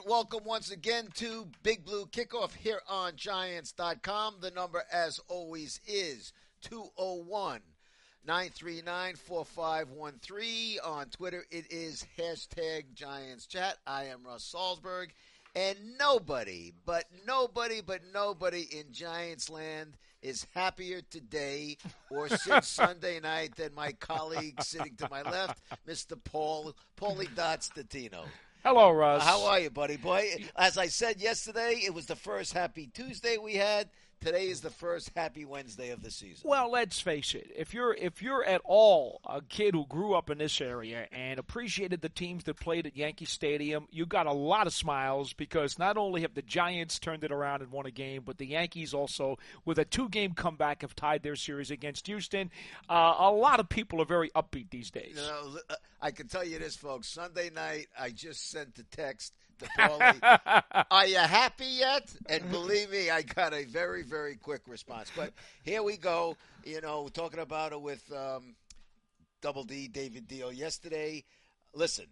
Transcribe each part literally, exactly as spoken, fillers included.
welcome once again to Big Blue Kickoff here on Giants dot com. The number, as always, is two oh one, nine three nine, four five one three. On Twitter, it is hashtag Giants Chat. I am Russ Salzberg, and nobody, but nobody, but nobody in Giants land is happier today or since Sunday night than my colleague sitting to my left, Mister Paul, Paulie Dots-Statino. Hello, Russ. Uh, how are you, buddy boy? As I said yesterday, it was the first Happy Tuesday we had. Today is the first Happy Wednesday of the season. Well, let's face it. If you're if you're at all a kid who grew up in this area and appreciated the teams that played at Yankee Stadium, you got a lot of smiles because not only have the Giants turned it around and won a game, but the Yankees also, with a two-game comeback, have tied their series against Houston. Uh, a lot of people are very upbeat these days. You know, I can tell you this, folks. Sunday night, I just sent a text to Paulie, are you happy yet? And believe me, I got a very, very quick response. But here we go, you know, talking about it with um, Double D, David Dio yesterday. Listen,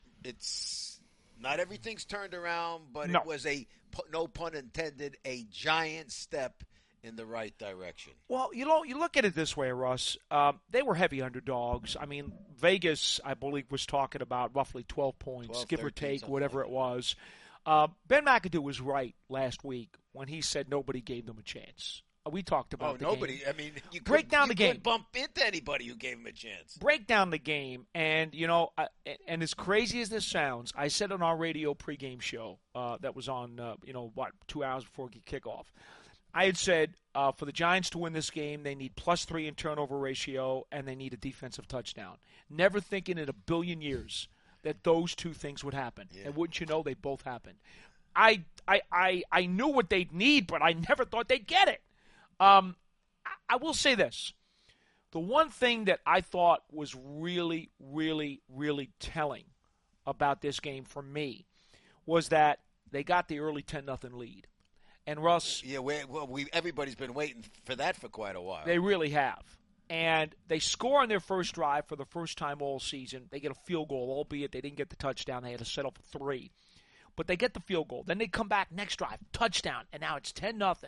it's not everything's turned around, but no. It was a, no pun intended, a giant step in the right direction. Well, you know, you look at it this way, Russ. Um, they were heavy underdogs. I mean, Vegas, I believe, was talking about roughly twelve points, twelve, give or thirteen, take, whatever like it was. Uh, Ben McAdoo was right last week when he said nobody gave them a chance. We talked about oh, the nobody. game. I mean, you break could, down you the game. Could bump into anybody who gave him a chance. Break down the game, and you know, I, and as crazy as this sounds, I said on our radio pregame show uh, that was on, uh, you know, what two hours before kickoff. I had said uh, for the Giants to win this game, they need plus three in turnover ratio, and they need a defensive touchdown. Never thinking in a billion years that those two things would happen. Yeah. And wouldn't you know, they both happened. I, I, I, I knew what they'd need, but I never thought they'd get it. Um, I, I will say this. The one thing that I thought was really, really, really telling about this game for me was that they got the early ten nothing lead. And Russ, yeah, we, well, we everybody's been waiting for that for quite a while. They really have. And they score on their first drive for the first time all season. They get a field goal, albeit they didn't get the touchdown. They had to settle for three. But they get the field goal. Then they come back next drive, touchdown, and now it's ten nothing.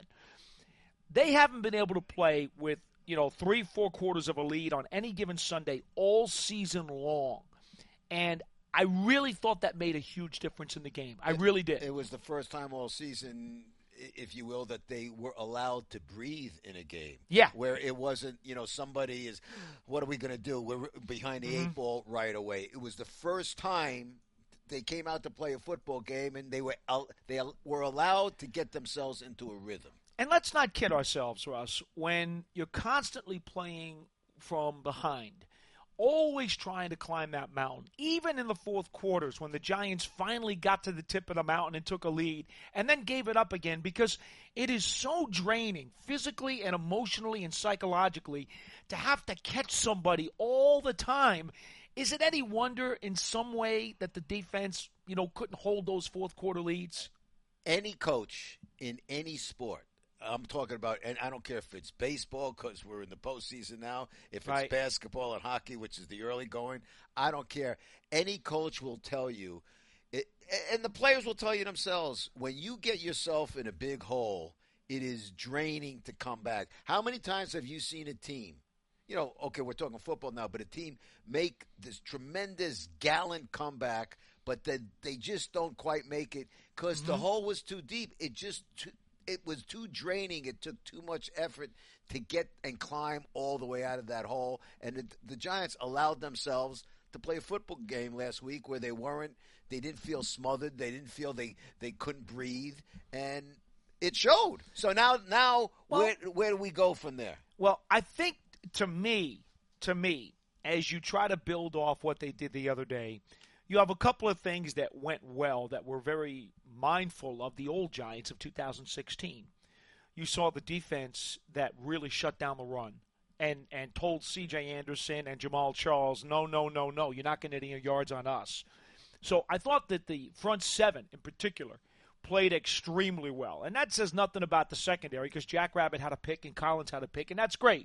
They haven't been able to play with, you know, three, four quarters of a lead on any given Sunday all season long. And I really thought that made a huge difference in the game. I it, really did. It was the first time all season, if you will, that they were allowed to breathe in a game. Yeah. Where it wasn't, you know, somebody is, what are we going to do? We're behind the mm-hmm. eight ball right away. It was the first time they came out to play a football game, and they were they were allowed to get themselves into a rhythm. And let's not kid ourselves, Russ. When you're constantly playing from behind, always trying to climb that mountain, even in the fourth quarters when the Giants finally got to the tip of the mountain and took a lead and then gave it up again, because it is so draining physically and emotionally and psychologically to have to catch somebody all the time. Is it any wonder in some way that the defense, you know, couldn't hold those fourth quarter leads? Any coach in any sport, I'm talking about, and I don't care if it's baseball because we're in the postseason now, if it's right. basketball and hockey, which is the early going, I don't care. Any coach will tell you, it, and the players will tell you themselves, when you get yourself in a big hole, it is draining to come back. How many times have you seen a team, you know, okay, we're talking football now, but a team make this tremendous gallant comeback, but then they just don't quite make it because mm-hmm. the hole was too deep. It just too, it was too draining. It took too much effort to get and climb all the way out of that hole. And it, the Giants allowed themselves to play a football game last week where they weren't, they didn't feel smothered. They didn't feel they, they couldn't breathe. And it showed. So now, now well, where, where do we go from there? Well, I think to me, to me, as you try to build off what they did the other day, you have a couple of things that went well that were very mindful of the old Giants of two thousand sixteen. You saw the defense that really shut down the run and, and told C J Anderson and Jamal Charles, no, no, no, no, you're not getting any yards on us. So I thought that the front seven in particular played extremely well. And that says nothing about the secondary because Jack Rabbit had a pick and Collins had a pick, and that's great.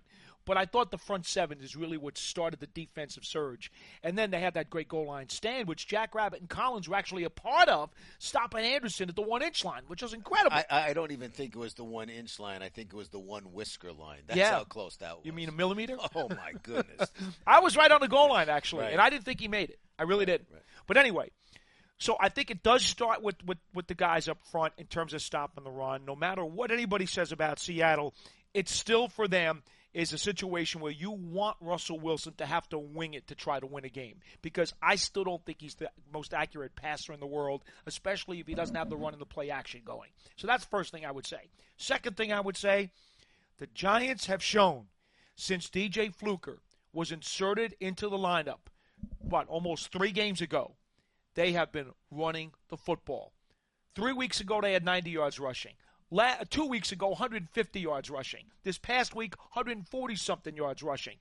But I thought the front seven is really what started the defensive surge. And then they had that great goal line stand, which Jack Rabbit and Collins were actually a part of, stopping Anderson at the one-inch line, which was incredible. I, I don't even think it was the one-inch line. I think it was the one-whisker line. That's yeah. how close that was. You mean a millimeter? Oh, my goodness. I was right on the goal line, actually, right. and I didn't think he made it. I really right, didn't. Right. But anyway, so I think it does start with, with, with the guys up front in terms of stopping the run. No matter what anybody says about Seattle, it's still for them is a situation where you want Russell Wilson to have to wing it to try to win a game. Because I still don't think he's the most accurate passer in the world, especially if he doesn't have the run and the play action going. So that's the first thing I would say. Second thing I would say, the Giants have shown since D J Fluker was inserted into the lineup, what, almost three games ago, they have been running the football. Three weeks ago, they had ninety yards rushing. La- two weeks ago, one hundred fifty yards rushing. This past week, one hundred forty-something yards rushing.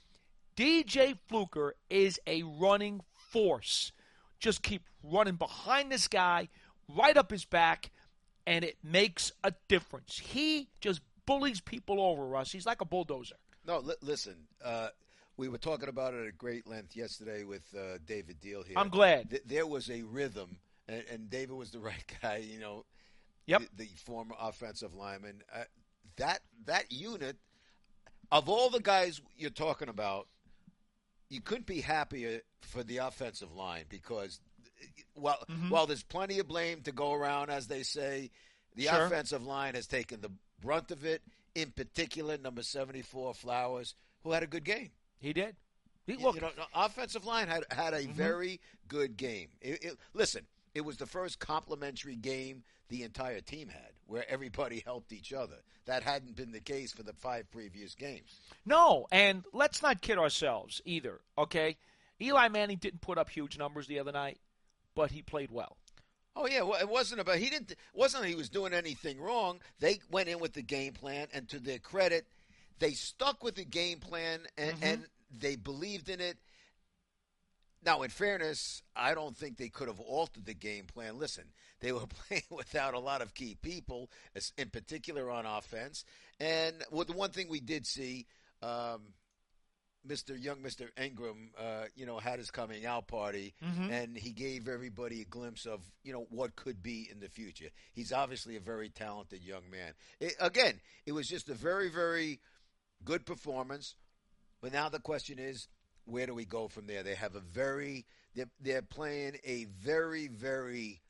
D J Fluker is a running force. Just keep running behind this guy, right up his back, and it makes a difference. He just bullies people over, Russ. He's like a bulldozer. No, li- listen, uh, we were talking about it at great length yesterday with uh, David Deal here. I'm glad. Th- there was a rhythm, and, and David was the right guy, you know. Yep. The, the former offensive lineman. Uh, that that unit, of all the guys you're talking about, you couldn't be happier for the offensive line because, while mm-hmm. while there's plenty of blame to go around, as they say, the sure. offensive line has taken the brunt of it. In particular, number seventy-four, Flowers, who had a good game. He did. He look. You know, offensive line had had a mm-hmm. very good game. It, it, listen, it was the first complimentary game the entire team had, where everybody helped each other. That hadn't been the case for the five previous games. No, and let's not kid ourselves either, okay? Eli Manning didn't put up huge numbers the other night, but he played well. Oh yeah, well, it wasn't about he didn't wasn't he was doing anything wrong. They went in with the game plan, and to their credit, they stuck with the game plan and, mm-hmm. and they believed in it. Now, in fairness, I don't think they could have altered the game plan. Listen, they were playing without a lot of key people, in particular on offense. And well, the one thing we did see, um, Mister Young Mister Ingram, uh, you know, had his coming out party, mm-hmm. and he gave everybody a glimpse of, you know, what could be in the future. He's obviously a very talented young man. It, again, it was just a very, very good performance. But now the question is, where do we go from there? They have a very they're, they're playing a very, very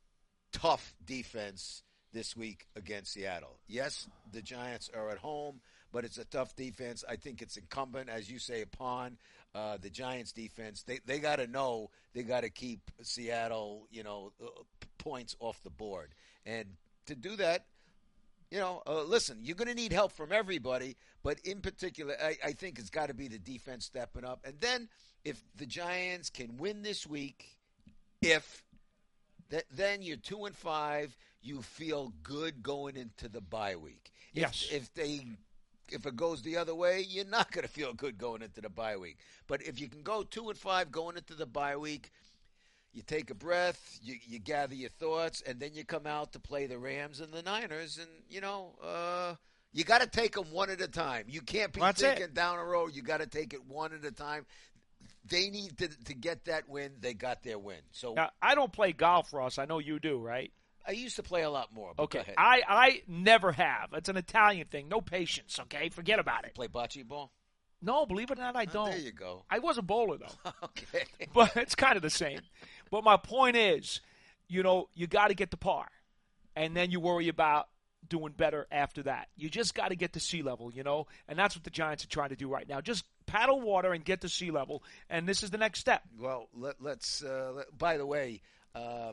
tough defense this week against Seattle. Yes, the Giants are at home, but it's a tough defense. I think it's incumbent, as you say, upon uh, the Giants defense. They they got to know they got to keep Seattle, you know, uh, points off the board. And to do that, you know, uh, listen, you're going to need help from everybody, but in particular, I, I think it's got to be the defense stepping up. And then if the Giants can win this week, if th- then you're two and five, you feel good going into the bye week. If, yes. If they if it goes the other way, you're not going to feel good going into the bye week. But if you can go two and five going into the bye week, you take a breath, you, you gather your thoughts, and then you come out to play the Rams and the Niners. And, you know, uh, you got to take them one at a time. You can't be That's thinking it. down the road. You got to take it one at a time. They need to, to get that win. They got their win. So now, I don't play golf, Ross. I know you do, right? I used to play a lot more. But okay. Go ahead. I, I never have. It's an Italian thing. No patience, okay? Forget about it. Play bocce ball? No, believe it or not, I Oh, don't. there you go. I was a bowler, though. Okay. But it's kind of the same. But my point is, you know, you got to get to par. And then you worry about doing better after that. You just got to get to sea level, you know? And that's what the Giants are trying to do right now. Just paddle water and get to sea level. And this is the next step. Well, let, let's uh, let, by the way, uh,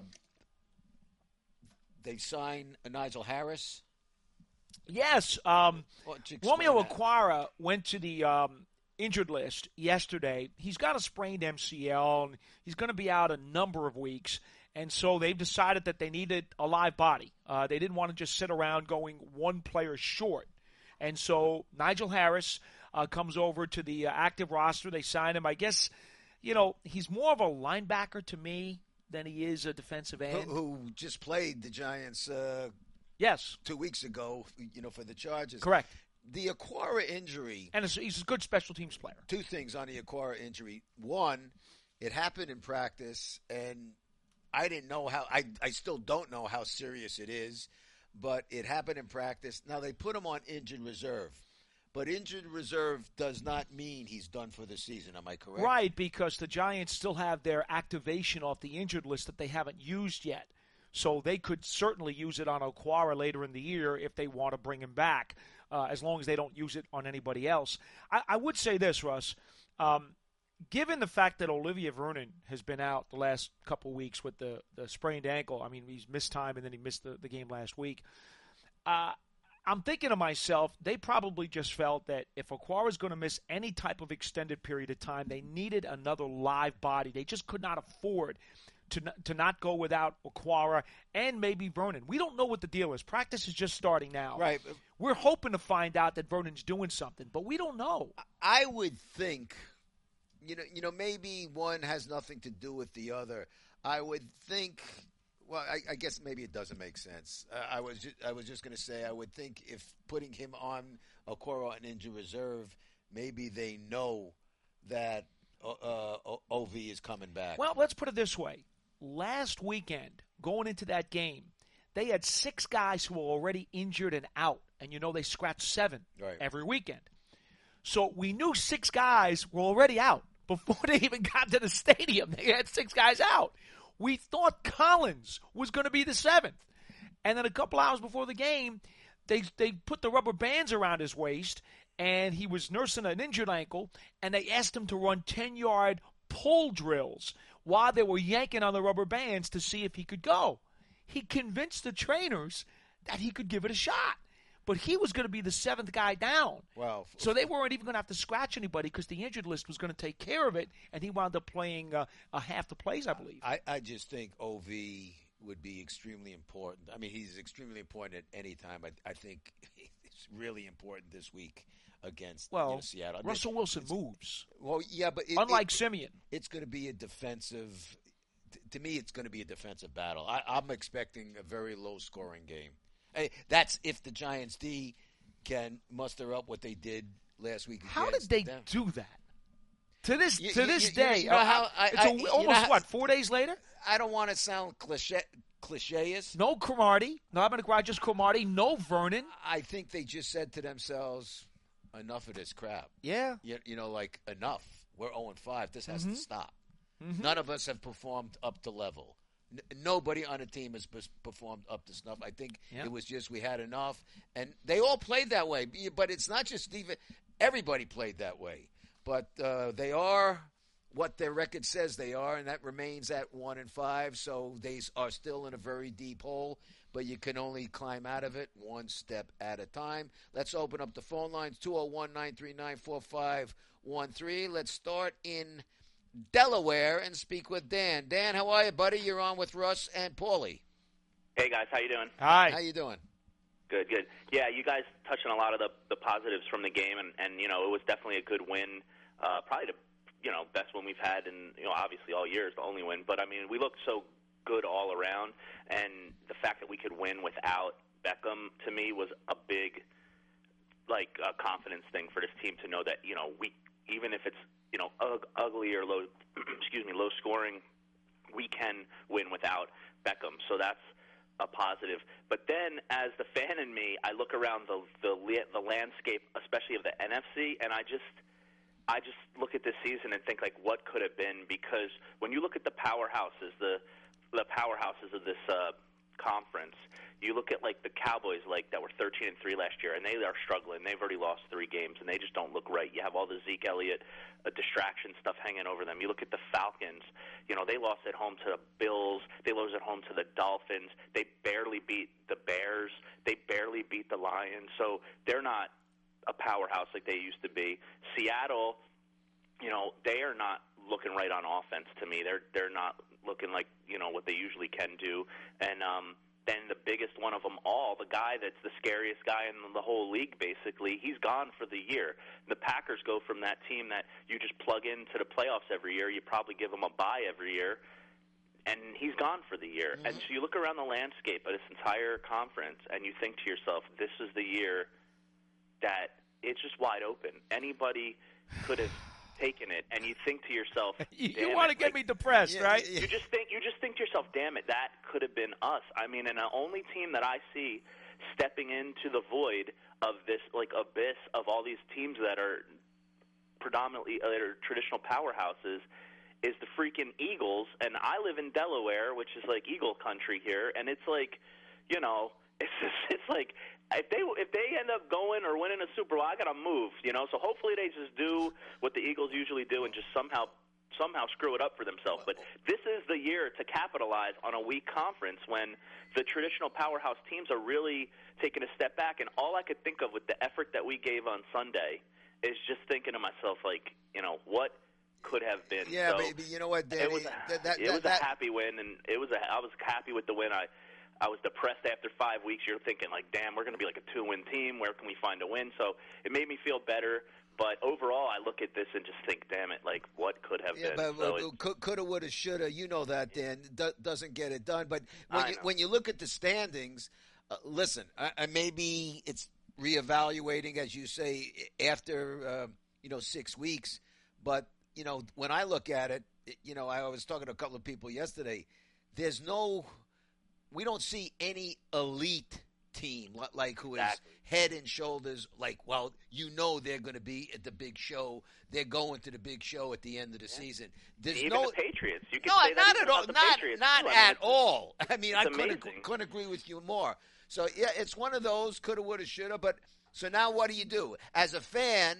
they signed Nigel Harris. Yes. Um, Romeo that? Okwara went to the um, injured list yesterday. He's got a sprained M C L, and he's going to be out a number of weeks. And so they've decided that they needed a live body. Uh, they didn't want to just sit around going one player short. And so Nigel Harris uh, comes over to the uh, active roster. They signed him. I guess, you know, he's more of a linebacker to me than he is a defensive end. Who, who just played the Giants uh, yes. two weeks ago, you know, for the Chargers. Correct. The Aquara injury. And he's a good special teams player. Two things on the Aquara injury. One, it happened in practice, and I didn't know how, I, I still don't know how serious it is, but it happened in practice. Now, they put him on injured reserve, but injured reserve does not mean he's done for the season. Am I correct? Right, because the Giants still have their activation off the injured list that they haven't used yet. So they could certainly use it on Okwara later in the year if they want to bring him back, uh, as long as they don't use it on anybody else. I, I would say this, Russ. Um, given the fact that Olivier Vernon has been out the last couple of weeks with the, the sprained ankle, I mean, he's missed time and then he missed the, the game last week, uh, I'm thinking to myself, they probably just felt that if Okwara is going to miss any type of extended period of time, they needed another live body. They just could not afford to not, to not go without Okwara and maybe Vernon. We don't know what the deal is. Practice is just starting now. Right. We're hoping to find out that Vernon's doing something, but we don't know. I would think, you know, you know, maybe one has nothing to do with the other. I would think, well, I, I guess maybe it doesn't make sense. Uh, I was just, I was just going to say, I would think if putting him on Okwara on injured reserve, maybe they know that uh, uh, O V is coming back. Well, let's put it this way. Last weekend, going into that game, they had six guys who were already injured and out. And, you know, they scratch seven right. every weekend. So we knew six guys were already out before they even got to the stadium. They had six guys out. We thought Collins was going to be the seventh. And then a couple hours before the game, they they put the rubber bands around his waist, and he was nursing an injured ankle, and they asked him to run ten-yard pull drills while they were yanking on the rubber bands to see if he could go. He convinced the trainers that he could give it a shot. But he was going to be the seventh guy down. Wow. So they weren't even going to have to scratch anybody because the injured list was going to take care of it, and he wound up playing uh, a half the plays, I believe. I, I just think O V would be extremely important. I mean, he's extremely important at any time. I, I think it's really important this week against well, you know, Seattle. Russell Wilson moves. Well, yeah, but it, unlike it, Simeon, it's going to be a defensive. T- to me, it's going to be a defensive battle. I, I'm expecting a very low-scoring game. Hey, that's if the Giants D can muster up what they did last week. How did they them. do that? To this you, to you, this you, day, you know how I, it's I, a, you almost know how, what four days later. I don't want to sound cliche, clicheist. No Cromartie, no Abinagwaj, just Cromartie. No Vernon. I think they just said to themselves, "Enough of this crap." Yeah, you, you know, like enough. We're zero and five. This has mm-hmm. to stop. Mm-hmm. None of us have performed up to level. N- nobody on the team has performed up to snuff. I think yeah. it was just we had enough, and they all played that way. But it's not just Steven. Everybody played that way. But uh, they are what their record says they are, and that remains at one and five. So they are still in a very deep hole. But you can only climb out of it one step at a time. Let's open up the phone lines: two oh one, nine three nine, four five one three. Let's start in Delaware and speak with Dan. Dan, how are you, buddy? You're on with Russ and Paulie. Hey, guys. How you doing? Hi. How you doing? Good, good. Yeah, you guys touched on a lot of the, the positives from the game, and, and, you know, it was definitely a good win. Uh, probably the, you know, best win we've had in, you know, obviously all years, the only win. But, I mean, we looked so good all around, and the fact that we could win without Beckham, to me, was a big, like, uh, confidence thing for this team to know that, you know, we, even if it's, you know, ug- ugly or low, excuse me, low scoring, we can win without Beckham. So that's a positive. But then, as the fan in me, I look around the the the landscape, especially of the N F C, and I just I just look at this season and think, like, what could have been? Because when you look at the powerhouses, the the powerhouses of this uh, conference, you look at, like, the Cowboys, like, that were thirteen and three last year, and they are struggling. They've already lost three games, and they just don't look right. You have all the Zeke Elliott uh, distraction stuff hanging over them. You look at the Falcons. You know, they lost at home to the Bills. They lost at home to the Dolphins. They barely beat the Bears. They barely beat the Lions. So they're not a powerhouse like they used to be. Seattle, you know, they are not looking right on offense to me. They're they're not looking like, you know, what they usually can do. And um then the biggest one of them all, the guy that's the scariest guy in the whole league, basically, he's gone for the year. The Packers go from that team that you just plug into the playoffs every year. You probably give them a bye every year, and he's gone for the year. Mm-hmm. And so you look around the landscape of this entire conference, and you think to yourself, this is the year that it's just wide open. Anybody could have taken it, and you think to yourself, you, damn you want to it, get like, me depressed, yeah, right? yeah. You just think you just think to yourself, damn it, that could have been us. I mean, and the only team that I see stepping into the void of this like abyss of all these teams that are predominantly uh, that are traditional powerhouses is the freaking Eagles. And I live in Delaware, which is like Eagle country here, and it's like, you know, it's just, it's like if they if they end up going or winning a Super Bowl, I gotta move, you know. So hopefully they just do what the Eagles usually do and just somehow somehow screw it up for themselves. But this is the year to capitalize on a weak conference when the traditional powerhouse teams are really taking a step back. And all I could think of with the effort that we gave on Sunday is just thinking to myself, like, you know, what could have been. Yeah, so baby. You know what, Danny? it was a, that, that, it that, was that, a happy win, and it was a, I was happy with the win. I I was depressed after five weeks. You're thinking, like, damn, we're going to be like a two-win team. Where can we find a win? So it made me feel better. But overall, I look at this and just think, damn it, like, what could have Yeah, been? but So uh, it- could, coulda, woulda, shoulda. You know that, Dan. Do, doesn't get it done. But when I you know. when you look at the standings, uh, listen, I, I maybe it's reevaluating, as you say, after uh, you know six weeks. But you know, when I look at it, you know, I was talking to a couple of people yesterday. There's no, we don't see any elite team li- like who is Exactly. head and shoulders like, well, you know they're going to be at the big show. They're going to the big show at the end of the season. There's even no the Patriots. You could no, say that not even at all. about the Not Patriots, not too. I mean, at it's- all. I mean, I it's couldn't amazing. couldn't agree with you more. So yeah, it's one of those coulda, woulda, shoulda. But so now, what do you do as a fan,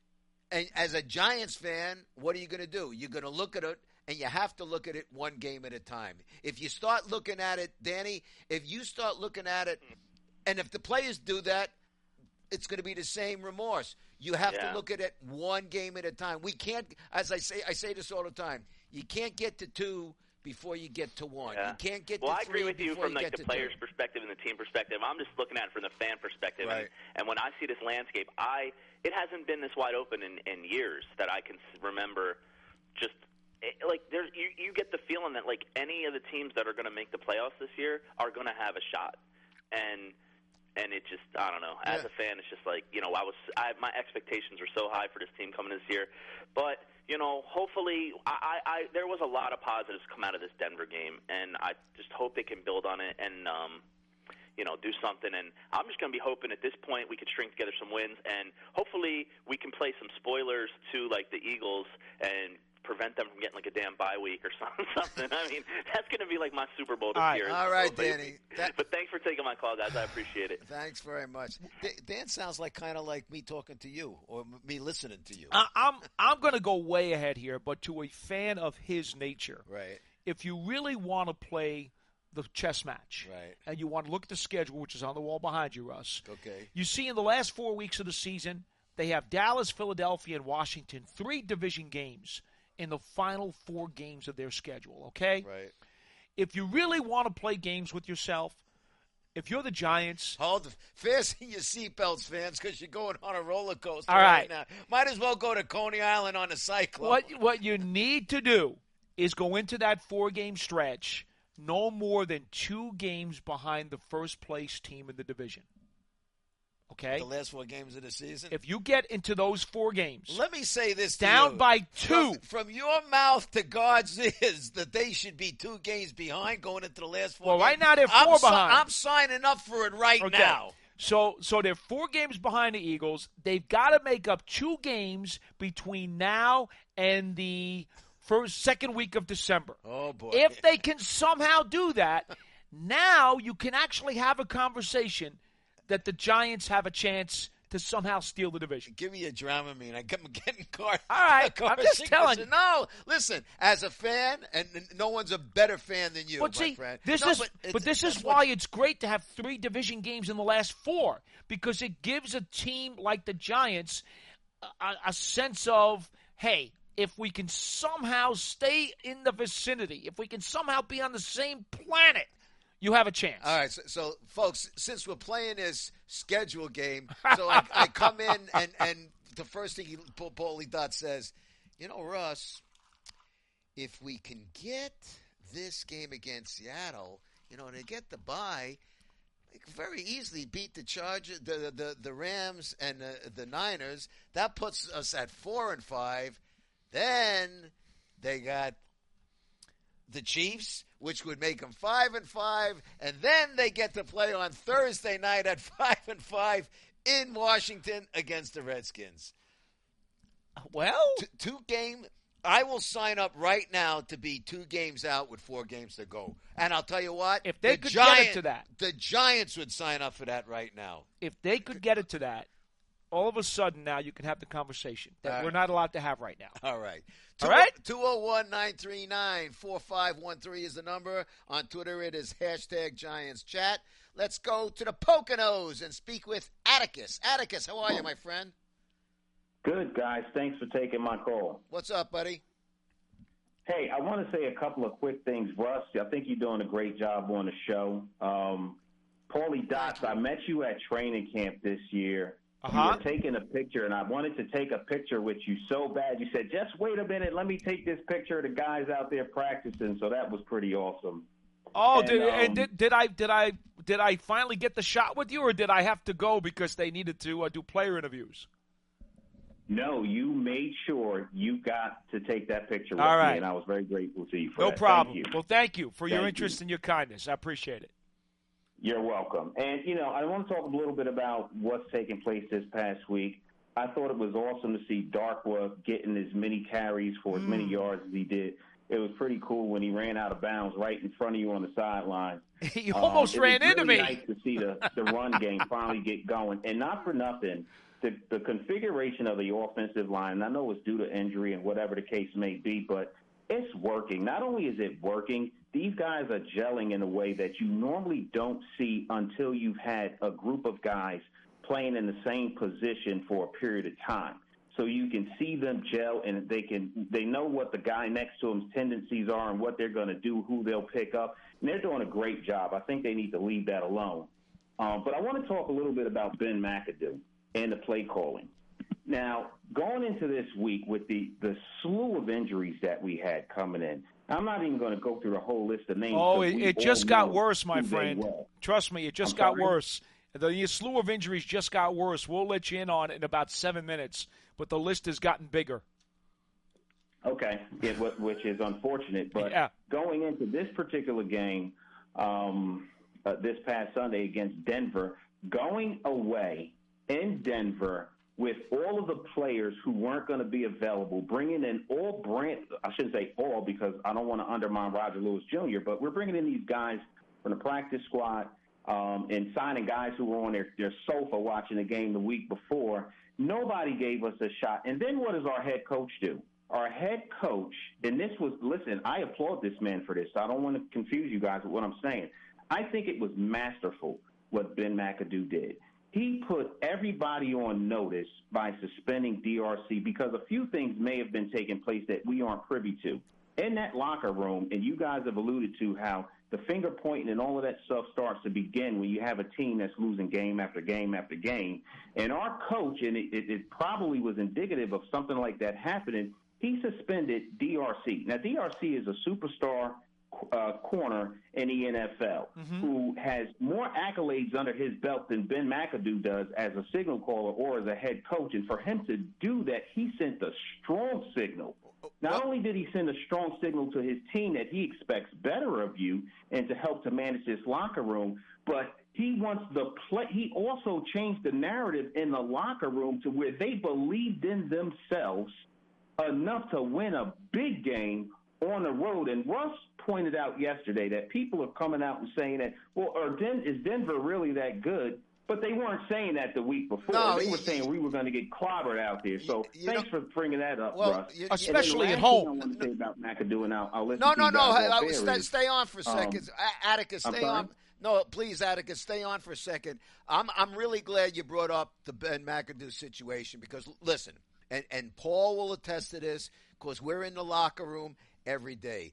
and as a Giants fan? What are you going to do? You're going to look at it, and you have to look at it one game at a time. If you start looking at it, Danny, if you start looking at it, and if the players do that, it's going to be the same remorse. You have Yeah. to look at it one game at a time. We can't, as I say, I say this all the time. You can't get to two before you get to one. Yeah. You can't get well, to I three agree with you before from you like get the to player's two. perspective and the team perspective. I'm just looking at it from the fan perspective, Right. and, and when I see this landscape, I it hasn't been this wide open in, in years that I can s- remember. Just it, like there's you, you get the feeling that like any of the teams that are going to make the playoffs this year are going to have a shot, and and it just I don't know. As Yeah. a fan, it's just like you know I was I, my expectations were so high for this team coming this year, but. You know, hopefully, I, I, I there was a lot of positives come out of this Denver game, and I just hope they can build on it and, um, you know, do something. And I'm just going to be hoping at this point we could string together some wins, and hopefully we can play some spoilers to like the Eagles and prevent them from getting like a damn bye week or something. something. I mean, that's going to be like my Super Bowl this All right. year. All right, So, Danny. That- but thanks for taking my call, guys. I appreciate it. Thanks very much. D- Dan sounds like kind of like me talking to you or m- me listening to you. I, I'm I'm going to go way ahead here, but to a fan of his nature, Right, if you really want to play the chess match, right. and you want to look at the schedule, which is on the wall behind you, Russ, Okay. you see in the last four weeks of the season, they have Dallas, Philadelphia, and Washington, three division games in the final four games of their schedule, okay? Right. If you really want to play games with yourself, if you're the Giants, Hold, fasten your seatbelts, fans, because you're going on a roller coaster All right. now. Might as well go to Coney Island on a cyclone. what what you need to do is go into that four-game stretch no more than two games behind the first-place team in the division, okay? The last four games of the season. If you get into those four games, Let me say this to down you. by two, From, from your mouth to God's ears that they should be two games behind going into the last four Well, games. right now they're I'm four si- behind. I'm signing up for it right Okay. now. So, so they're four games behind the Eagles. They've got to make up two games between now and the first, second week of December. Oh, boy. If they can somehow do that, now you can actually have a conversation that the Giants have a chance to somehow steal the division. Give me a Dramamine. I'm getting car. All right, car I'm just sickness. telling you. No, listen. As a fan, and no one's a better fan than you, But my see, friend. this No, is but, but, it's- this is that's what- why it's great to have three division games in the last four, because it gives a team like the Giants a, a sense of, hey, if we can somehow stay in the vicinity, if we can somehow be on the same planet, you have a chance. All right, so, so folks, since we're playing this schedule game, so I, I come in and, and the first thing he, Paul- Paulie Dot says, you know, Russ, if we can get this game against Seattle, you know, to get the bye, they could very easily beat the Chargers, the the, the Rams, and the, the Niners. That puts us at four and five. Then they got the Chiefs, which would make them five and five, and then they get to play on Thursday night at five and five in Washington against the Redskins. Well, T- two game. I will sign up right now to be two games out with four games to go. And I'll tell you what, if they the could Giant, get it to that, the Giants would sign up for that right now. If they could get it to that, all of a sudden now you can have the conversation that All we're right. not allowed to have right now. All right. All right? two oh one, nine three nine, four five one three is the number. On Twitter, it is hashtag Giants Chat. Let's go to the Poconos and speak with Atticus. Atticus, how are you, my friend? Good, guys. Thanks for taking my call. What's up, buddy? Hey, I want to say a couple of quick things, Russ. I think you're doing a great job on the show. Um, Paulie Dots, I met you at training camp this year. Uh-huh. You were taking a picture, and I wanted to take a picture with you so bad. You said, just wait a minute, let me take this picture of the guys out there practicing. So that was pretty awesome. Oh, And, did, um, and did did I did I did I finally get the shot with you, or did I have to go because they needed to uh, do player interviews? No, you made sure you got to take that picture with All right. me, and I was very grateful to you for No that. problem. Thank you. Well, thank you for your Thank interest you. and your kindness. I appreciate it. You're welcome. And, you know, I want to talk a little bit about what's taking place this past week. I thought it was awesome to see Darkwa getting as many carries for as many yards as he did. It was pretty cool when he ran out of bounds right in front of you on the sideline. He Um, almost it ran was into really me. nice to see the, the run game finally get going. And not for nothing, the, the configuration of the offensive line, and I know it's due to injury and whatever the case may be, but it's working. Not only is it working, these guys are gelling in a way that you normally don't see until you've had a group of guys playing in the same position for a period of time. So you can see them gel, and they can they know what the guy next to them's tendencies are and what they're going to do, who they'll pick up. And they're doing a great job. I think they need to leave that alone. Um, but I want to talk a little bit about Ben McAdoo and the play calling. Now, going into this week with the, the slew of injuries that we had coming in, I'm not even going to go through the whole list of names. Oh, because it, we it just all got know worse, my who they friend. were. Trust me, it just I'm got sorry? worse. The slew of injuries just got worse. We'll let you in on it in about seven minutes, but the list has gotten bigger. Okay, it, which is unfortunate. But Yeah. going into this particular game um, uh, this past Sunday against Denver, going away in Denver with all of the players who weren't going to be available, bringing in all brand – I shouldn't say all because I don't want to undermine Roger Lewis Junior, but we're bringing in these guys from the practice squad um, and signing guys who were on their, their sofa watching the game the week before. Nobody gave us a shot. And then what does our head coach do? Our head coach, and this was – listen, I applaud this man for this. So I don't want to confuse you guys with what I'm saying. I think it was masterful what Ben McAdoo did. He put everybody on notice by suspending D R C because a few things may have been taking place that we aren't privy to. In that locker room, and you guys have alluded to how the finger pointing and all of that stuff starts to begin when you have a team that's losing game after game after game. And our coach, and it, it, it probably was indicative of something like that happening, he suspended D R C. Now, D R C is a superstar Uh, corner in the N F L, Mm-hmm. who has more accolades under his belt than Ben McAdoo does as a signal caller or as a head coach. And for him to do that, he sent a strong signal. Not only did he send a strong signal to his team that he expects better of you and to help to manage this locker room, but he wants the play. He also changed the narrative in the locker room to where they believed in themselves enough to win a big game on the road. And Russ pointed out yesterday that people are coming out and saying that, well, are Den- is Denver really that good? But they weren't saying that the week before. No, they he- were saying we were going to get clobbered out there. So You- you thanks know- for bringing that up, Well, Russ. you- you- Especially and at then the last home. thing I want to say about McAdoo, and I'll, I'll listen No, to no, you no. guys I, off I, air stay, is, stay on for a um, second. A- Atticus, I'm stay sorry? on. No, please, Atticus, stay on for a second. I'm I'm really glad you brought up the Ben McAdoo situation because, listen, and, and Paul will attest to this because we're in the locker room every day.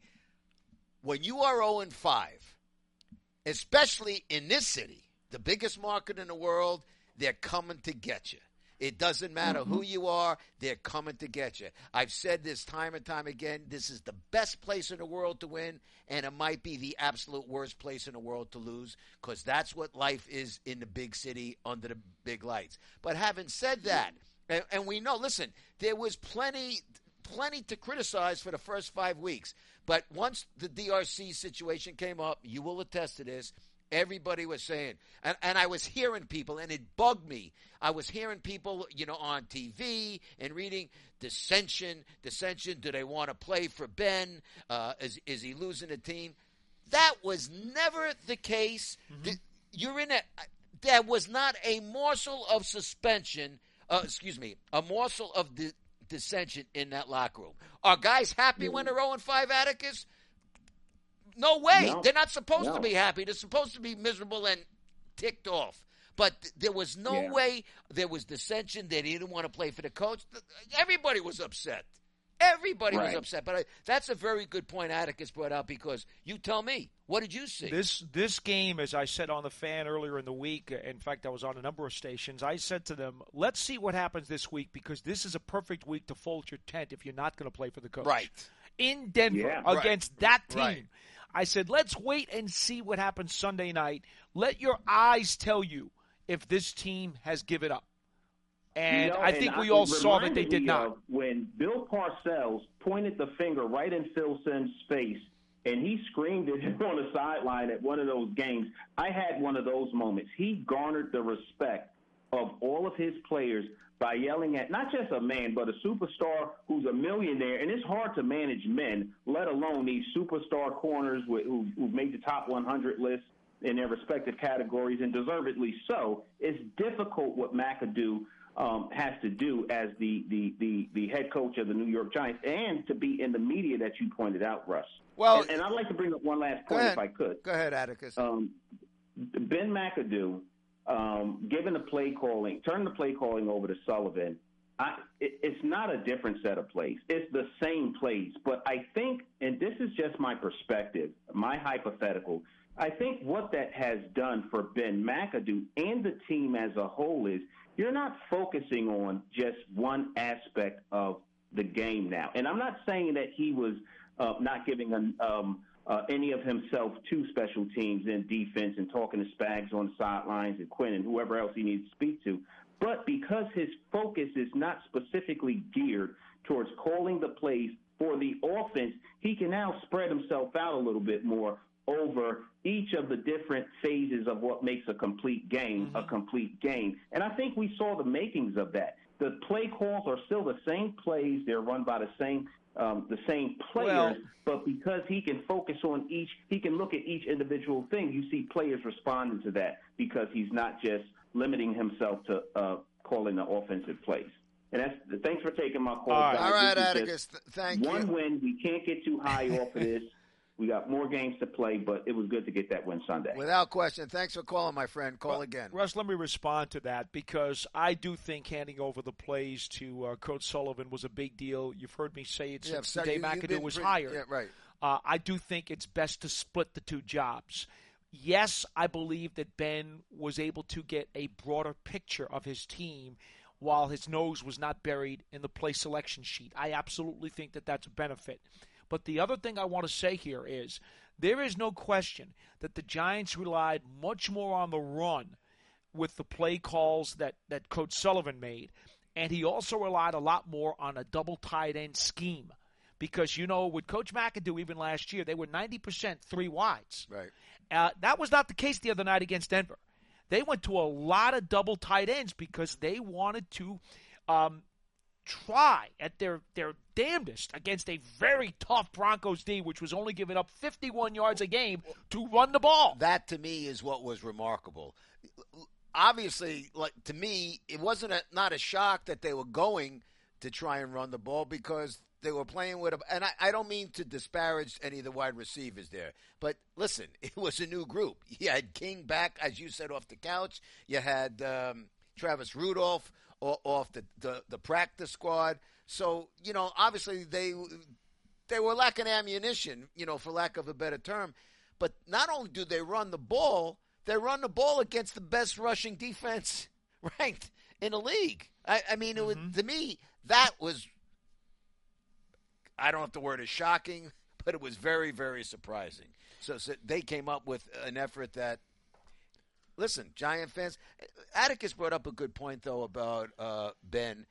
When you are oh and five, especially in this city, the biggest market in the world, they're coming to get you. It doesn't matter mm-hmm. who you are. They're coming to get you. I've said this time and time again. This is the best place in the world to win, and it might be the absolute worst place in the world to lose, because that's what life is in the big city under the big lights. But having said that, and, and we know, listen, there was plenty plenty to criticize for the first five weeks. But once the D R C situation came up, you will attest to this, everybody was saying, and, and I was hearing people, and it bugged me. I was hearing people, you know, on T V and reading dissension, dissension. Do they want to play for Ben? Uh, is is he losing the team? That was never the case. Mm-hmm. The, you're in a. There was not a morsel of suspension. Uh, excuse me, a morsel of di- dissension in that locker room. Are guys happy mm-hmm. when they're oh and five, Atticus? No way. No. They're not supposed no. to be happy. They're supposed to be miserable and ticked off. But th- there was no yeah. way. There was dissension. They didn't want to play for the coach. Everybody was upset. Everybody right. was upset. But I, that's a very good point Atticus brought out, because you tell me, what did you see? This this game, as I said on the Fan earlier in the week, in fact, I was on a number of stations, I said to them, let's see what happens this week, because this is a perfect week to fold your tent if you're not going to play for the coach. Right. In Denver yeah. against right. that team. Right. I said, let's wait and see what happens Sunday night. Let your eyes tell you if this team has given up. And you know, I think and we I, all saw that they did not. When Bill Parcells pointed the finger right in Phil Simms' face, and he screamed at him on the sideline at one of those games, I had one of those moments. He garnered the respect of all of his players by yelling at not just a man, but a superstar who's a millionaire. And it's hard to manage men, let alone these superstar corners who, who've made the top one hundred list in their respective categories, and deservedly so. It's difficult what McAdoo um, has to do as the, the, the, the head coach of the New York Giants, and to be in the media that you pointed out, Russ. Well, and, and I'd like to bring up one last point if I could. Go ahead, Atticus. Um, Ben McAdoo, um, given the play calling, turning the play calling over to Sullivan, I, it, it's not a different set of plays. It's the same plays. But I think, and this is just my perspective, my hypothetical, I think what that has done for Ben McAdoo and the team as a whole is you're not focusing on just one aspect of the game now. And I'm not saying that he was uh, not giving an, um, uh, any of himself to special teams and defense and talking to Spags on the sidelines and Quinn and whoever else he needs to speak to. But because his focus is not specifically geared towards calling the plays for the offense, he can now spread himself out a little bit more over each of the different phases of what makes a complete game mm-hmm. a complete game. And I think we saw the makings of that. The play calls are still the same plays. They're run by the same um, the same players, well, but because he can focus on each, he can look at each individual thing. You see players responding to that because he's not just limiting himself to uh, calling the offensive plays. And that's thanks for taking my call. All right, guys. All right Atticus. Th- thank one you. One win. We can't get too high off of this. We got more games to play, but it was good to get that win Sunday. Without question. Thanks for calling, my friend. Call well, again. Russ, let me respond to that, because I do think handing over the plays to uh, Coach Sullivan was a big deal. You've heard me say it yeah, since so the day you, McAdoo was pretty, hired. Yeah, right. Uh, I do think it's best to split the two jobs. Yes, I believe that Ben was able to get a broader picture of his team while his nose was not buried in the play selection sheet. I absolutely think that that's a benefit. But the other thing I want to say here is there is no question that the Giants relied much more on the run with the play calls that, that Coach Sullivan made, and he also relied a lot more on a double tight end scheme. Because, you know, with Coach McAdoo even last year, they were ninety percent three wides. Right. Uh, that was not the case the other night against Denver. They went to a lot of double tight ends because they wanted to um, try at their, their damnedest against a very tough Broncos D, which was only giving up fifty-one yards a game to run the ball. That, to me, is what was remarkable. Obviously, like to me, it wasn't a, not a shock that they were going to try and run the ball because they were playing with a, and I, I don't mean to disparage any of the wide receivers there, but listen, it was a new group. You had King back, as you said, off the couch. You had um, Travis Rudolph off the, the, the practice squad. So, you know, obviously they they were lacking ammunition, you know, for lack of a better term. But not only do they run the ball, they run the ball against the best rushing defense ranked in the league. I, I mean, it Mm-hmm. was, to me, that was, I don't know if the word is shocking, but it was very, very surprising. So, so they came up with an effort that, listen, Giant fans, Atticus brought up a good point, though, about uh, Ben.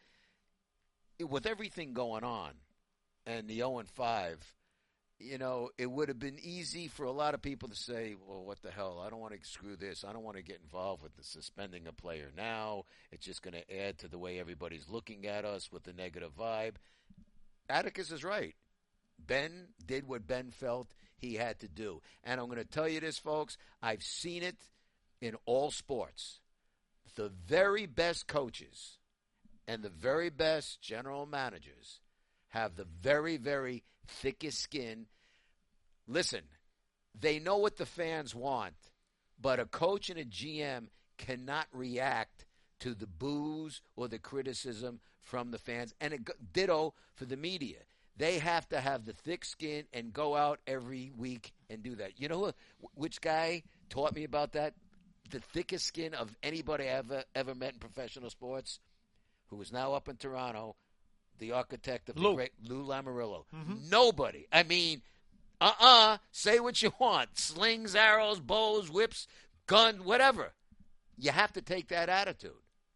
With everything going on and the oh and five, you know, it would have been easy for a lot of people to say, well, what the hell? I don't want to screw this. I don't want to get involved with the suspending a player now. It's just going to add to the way everybody's looking at us with the negative vibe. Atticus is right. Ben did what Ben felt he had to do. And I'm going to tell you this, folks. I've seen it in all sports. The very best coaches and the very best general managers have the very, very thickest skin. Listen, they know what the fans want, but a coach and a G M cannot react to the boos or the criticism from the fans. And it, ditto for the media. They have to have the thick skin and go out every week and do that. You know which guy taught me about that? The thickest skin of anybody I ever, ever met in professional sports, who is now up in Toronto, the architect of Lou. the great Lou Lamoriello. Mm-hmm. Nobody. I mean, uh-uh, say what you want. Slings, arrows, bows, whips, gun, whatever. You have to take that attitude.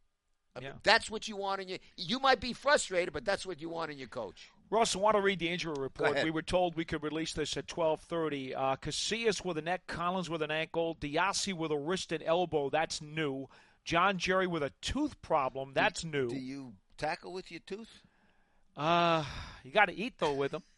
I mean, Yeah. that's what you want in your – you might be frustrated, but that's what you want in your coach. Russ, I want to read the injury Go report. ahead. We were told we could release this at twelve thirty. Uh, Casillas with a neck, Collins with an ankle, Diassi with a wrist and elbow. That's new. John Jerry with a tooth problem. That's do, new. Do you tackle with your tooth? Uh, you got to eat, though, with them.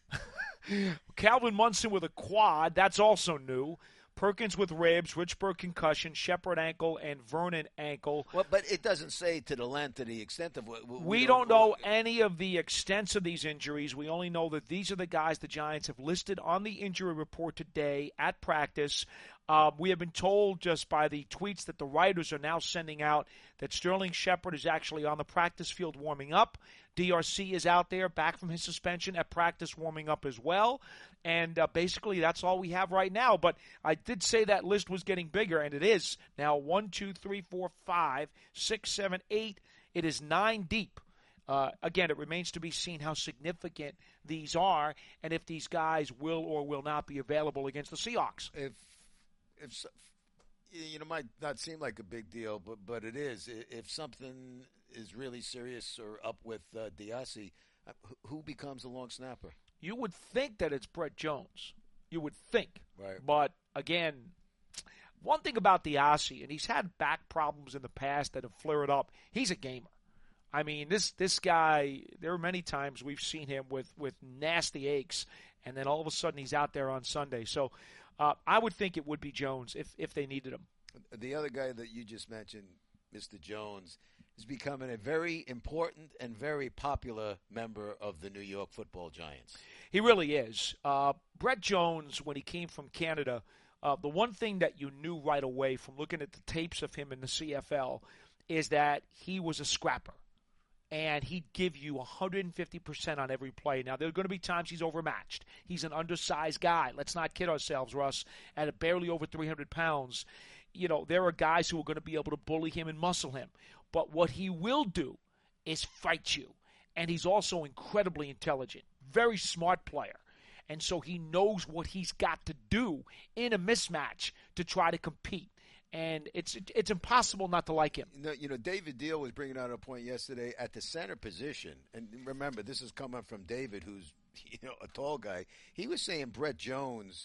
Calvin Munson with a quad. That's also new. Perkins with ribs, Richburg concussion, Shepard ankle, and Vernon ankle. Well, but it doesn't say to the length, to the extent of what. We, we don't know any of the extents of these injuries. We only know that these are the guys the Giants have listed on the injury report today at practice. Uh, we have been told just by the tweets that the writers are now sending out that Sterling Shepard is actually on the practice field warming up. D R C is out there back from his suspension at practice warming up as well. And uh, basically that's all we have right now. But I did say that list was getting bigger, and it is. Now one, two, three, four, five, six, seven, eight. It is nine deep. Uh, again, it remains to be seen how significant these are and if these guys will or will not be available against the Seahawks. If if so- you know, might not seem like a big deal, but but it is. I- If something is really serious or up with uh, Diassi, uh, wh- who becomes the long snapper? You would think that it's Brett Jones. You would think. Right. But, again, one thing about Diassi, and he's had back problems in the past that have flared up, he's a gamer. I mean, this this guy, there are many times we've seen him with, with nasty aches, and then all of a sudden he's out there on Sunday. So uh, I would think it would be Jones if, if they needed him. The other guy that you just mentioned, Mister Jones, is becoming a very important and very popular member of the New York Football Giants. He really is. Uh, Brett Jones, when he came from Canada, uh, the one thing that you knew right away from looking at the tapes of him in the C F L is that he was a scrapper. And he'd give you one hundred fifty percent on every play. Now, there are going to be times he's overmatched. He's an undersized guy. Let's not kid ourselves, Russ. At barely over three hundred pounds, you know, there are guys who are going to be able to bully him and muscle him. But what he will do is fight you. And he's also incredibly intelligent, very smart player. And so he knows what he's got to do in a mismatch to try to compete. And it's it's impossible not to like him. You know, you know, David Deal was bringing out a point yesterday at the center position. And remember, this is coming from David, who's, you know, a tall guy. He was saying Brett Jones,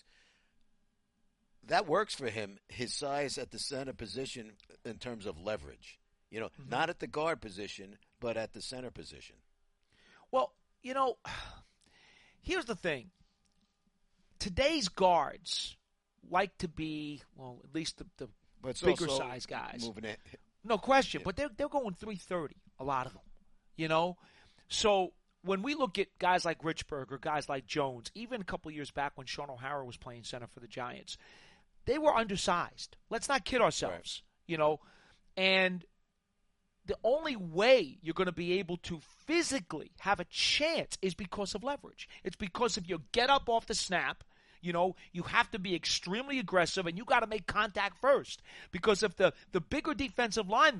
that works for him, his size at the center position in terms of leverage. You know, mm-hmm. not at the guard position, but at the center position. Well, you know, here's the thing. Today's guards like to be, well, at least the, the but bigger size guys. Moving it. No question, yeah. but they're, they're going three thirty, a lot of them, you know. So when we look at guys like Richburg or guys like Jones, even a couple of years back when Sean O'Hara was playing center for the Giants, they were undersized. Let's not kid ourselves, right. you know. And the only way you're going to be able to physically have a chance is because of leverage. It's because of your get up off the snap. You know, you have to be extremely aggressive, and you got to make contact first. Because if the, the bigger defensive lineman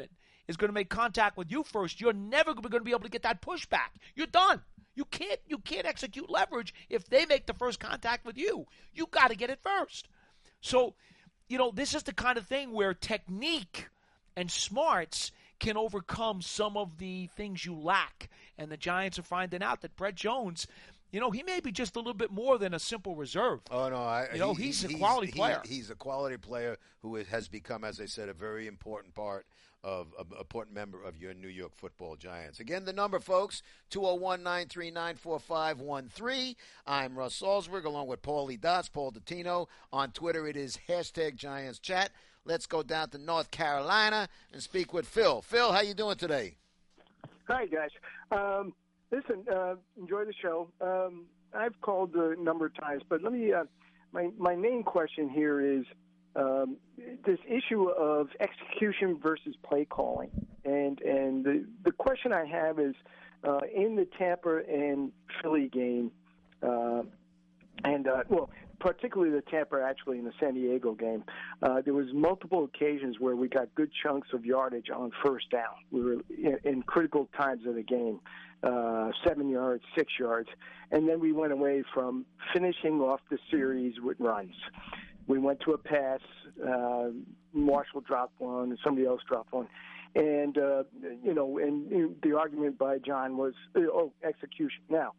is going to make contact with you first, you're never going to be able to get that pushback. You're done. You can't you can't execute leverage if they make the first contact with you. You got to get it first. So, you know, this is the kind of thing where technique and smarts can overcome some of the things you lack. And the Giants are finding out that Brett Jones, you know, he may be just a little bit more than a simple reserve. Oh, no. I, you know, he, he's, he's a he's, quality he, player. He's a quality player who has become, as I said, a very important part of an important member of your New York Football Giants. Again, the number, folks, two oh one, nine three nine, four five one three. I'm Russ Salzberg along with Paulie Dots, Paul Dottino. On Twitter, it is hashtag Giants Chat. Let's go down to North Carolina and speak with Phil. Phil, how you doing today? Hi, guys. Um, listen, uh, enjoy the show. Um, I've called a number of times, but let me, uh, my, my main question here is, Um, this issue of execution versus play calling. And and the, the question I have is, uh, in the Tampa and Philly game, uh, and, uh, well, particularly the Tampa, actually, in the San Diego game, uh, there was multiple occasions where we got good chunks of yardage on first down. We were in, in critical times of the game, uh, seven yards, six yards, and then we went away from finishing off the series with runs. We went to a pass. Uh, Marshall dropped one, and somebody else dropped one. And, uh, you know, and you know, the argument by John was, oh, execution. Now,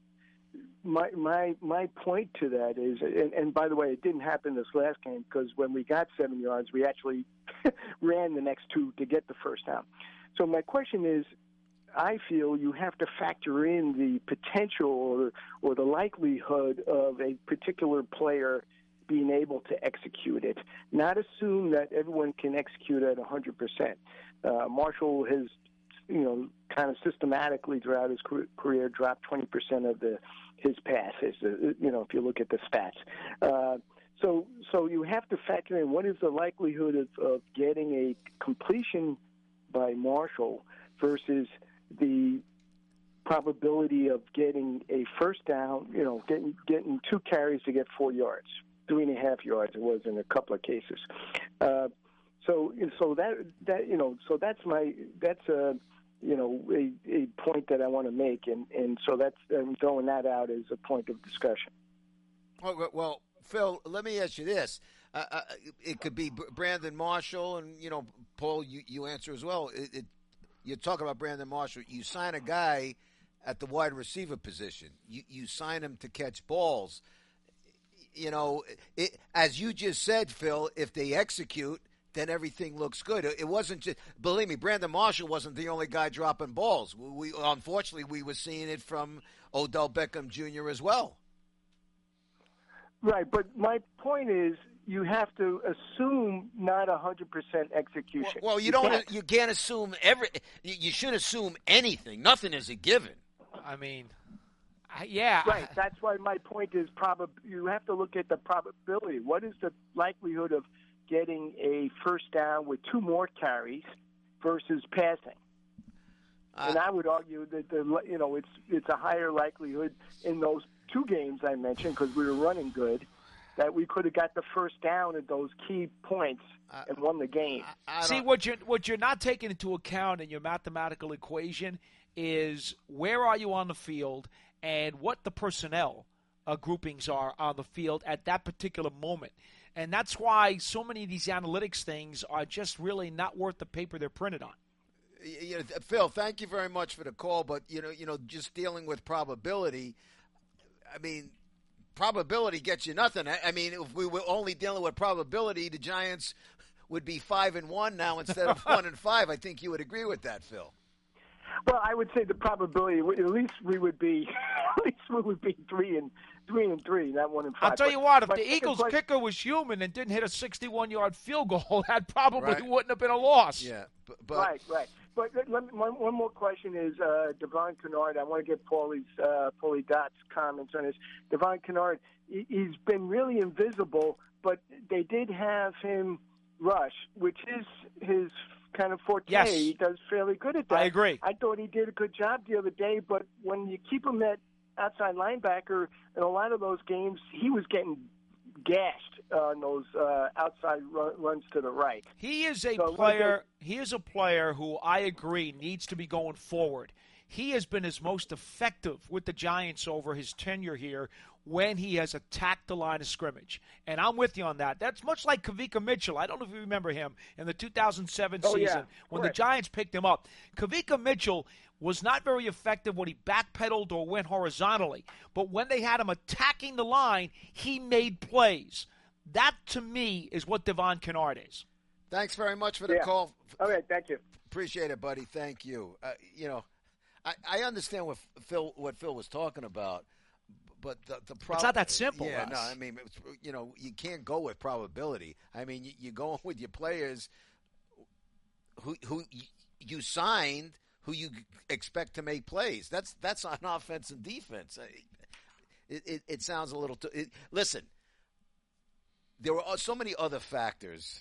my my my point to that is, and, and by the way, it didn't happen this last game because when we got seven yards, we actually ran the next two to get the first down. So my question is, I feel you have to factor in the potential or, or the likelihood of a particular player being able to execute it, not assume that everyone can execute at one hundred percent. Uh, Marshall has, you know, kind of systematically throughout his career dropped twenty percent of the his passes, uh, you know, if you look at the stats. Uh, so so you have to factor in what is the likelihood of, of getting a completion by Marshall versus the probability of getting a first down, you know, getting getting two carries to get four yards. Three and a half yards it was in a couple of cases. Uh, so, so that that you know, so that's my that's a you know a, a point that I want to make, and, and so that's I'm throwing that out as a point of discussion. Well, well Phil, let me ask you this: uh, uh, it could be Brandon Marshall, and you know, Paul, you, you answer as well. It, it, you're talking about Brandon Marshall. You sign a guy at the wide receiver position. You you sign him to catch balls. You know, it, as you just said, Phil, if they execute, then everything looks good. It wasn't just, believe me, Brandon Marshall wasn't the only guy dropping balls. We, unfortunately, we were seeing it from Odell Beckham Junior as well. Right, but my point is, you have to assume not a hundred percent execution. Well, well you, you don't. Can't. You can't assume every. You should assume anything. Nothing is a given. I mean. Yeah. Right. That's why my point is probab- you have to look at the probability. What is the likelihood of getting a first down with two more carries versus passing? Uh, and I would argue that the you know it's it's a higher likelihood in those two games I mentioned because we were running good that we could have got the first down at those key points uh, and won the game. I, I See what you what you're not taking into account in your mathematical equation is where are you on the field and what the personnel uh, groupings are on the field at that particular moment. And that's why so many of these analytics things are just really not worth the paper they're printed on. You know, Phil, thank you very much for the call, but, you know, you know, just dealing with probability, I mean, probability gets you nothing. I, I mean, if we were only dealing with probability, the Giants would be five and one now instead of one and five. I think you would agree with that, Phil. Well, I would say the probability, at least we would be, at least we would be three and three and three, not one and five. I'll tell you what, if but the Eagles question, kicker was human and didn't hit a sixty-one yard field goal, that probably right. wouldn't have been a loss. Yeah, but, but right, right. But let me, one, one more question is uh, Devon Kennard. I want to get Paulie's uh, Paulie Dot's comments on this. Devon Kennard, he, he's been really invisible, but they did have him rush, which is his kind of forte. Yes. He does fairly good at that. I agree. I thought he did a good job the other day, but when you keep him at outside linebacker in a lot of those games, he was getting gassed on those uh, outside run, runs to the right. He is a So, player. He is a player who I agree needs to be going forward. He has been his most effective with the Giants over his tenure here when he has attacked the line of scrimmage. And I'm with you on that. That's much like Kavika Mitchell. I don't know if you remember him in the two thousand seven Oh, season yeah. when Correct. the Giants picked him up. Kavika Mitchell was not very effective when he backpedaled or went horizontally. But when they had him attacking the line, he made plays. That, to me, is what Devon Kennard is. Thanks very much for the Yeah. call. Okay, thank you. Appreciate it, buddy. Thank you. Uh, you know, I, I understand what Phil what Phil was talking about, but the the problem It's not that simple, Yeah, Russ. no, I mean, it's, you know, you can't go with probability. I mean, you, you're going with your players who who you signed, who you expect to make plays. That's that's on offense and defense. It it, it sounds a little. Too, it, listen, there were so many other factors.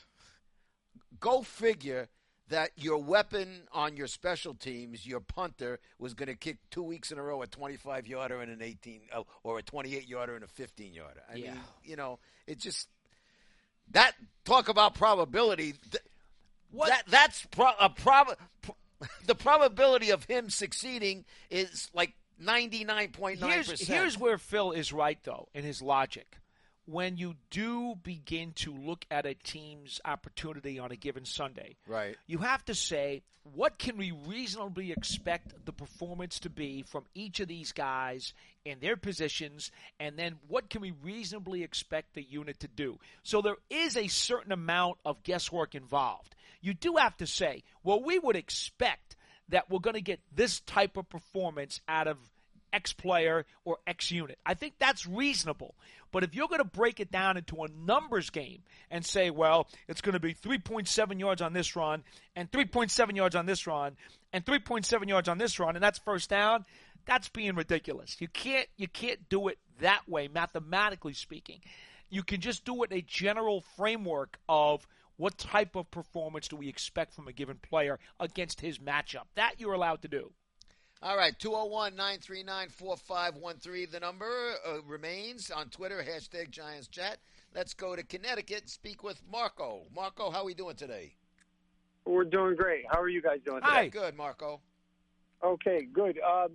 Go figure that your weapon on your special teams, your punter, was going to kick two weeks in a row a twenty-five yarder and an eighteen, oh, or a twenty-eight yarder and a fifteen yarder. I Yeah. mean, you know, it just that talk about probability. th- What? That that's pro, a prob. Pro, the probability of him succeeding is like ninety-nine point nine Here's, percent. here's where Phil is right, though, in his logic. When you do begin to look at a team's opportunity on a given Sunday, Right. you have to say, what can we reasonably expect the performance to be from each of these guys in their positions, and then what can we reasonably expect the unit to do? So there is a certain amount of guesswork involved. You do have to say, well, we would expect that we're going to get this type of performance out of X player or X unit. I think that's reasonable. But if you're going to break it down into a numbers game and say, well, it's going to be three point seven yards on this run and three point seven yards on this run and three point seven yards on this run, and that's first down, that's being ridiculous. You can't you can't do it that way, mathematically speaking. You can just do it in a general framework of what type of performance do we expect from a given player against his matchup. That you're allowed to do. All right, two oh one, nine three nine, four five one three. The number uh, remains on Twitter, hashtag Giants Chat. Let's go to Connecticut and speak with Marco. Marco, how are we doing today? We're doing great. How are you guys doing today? Hi. Good, Marco. Okay, good. Um,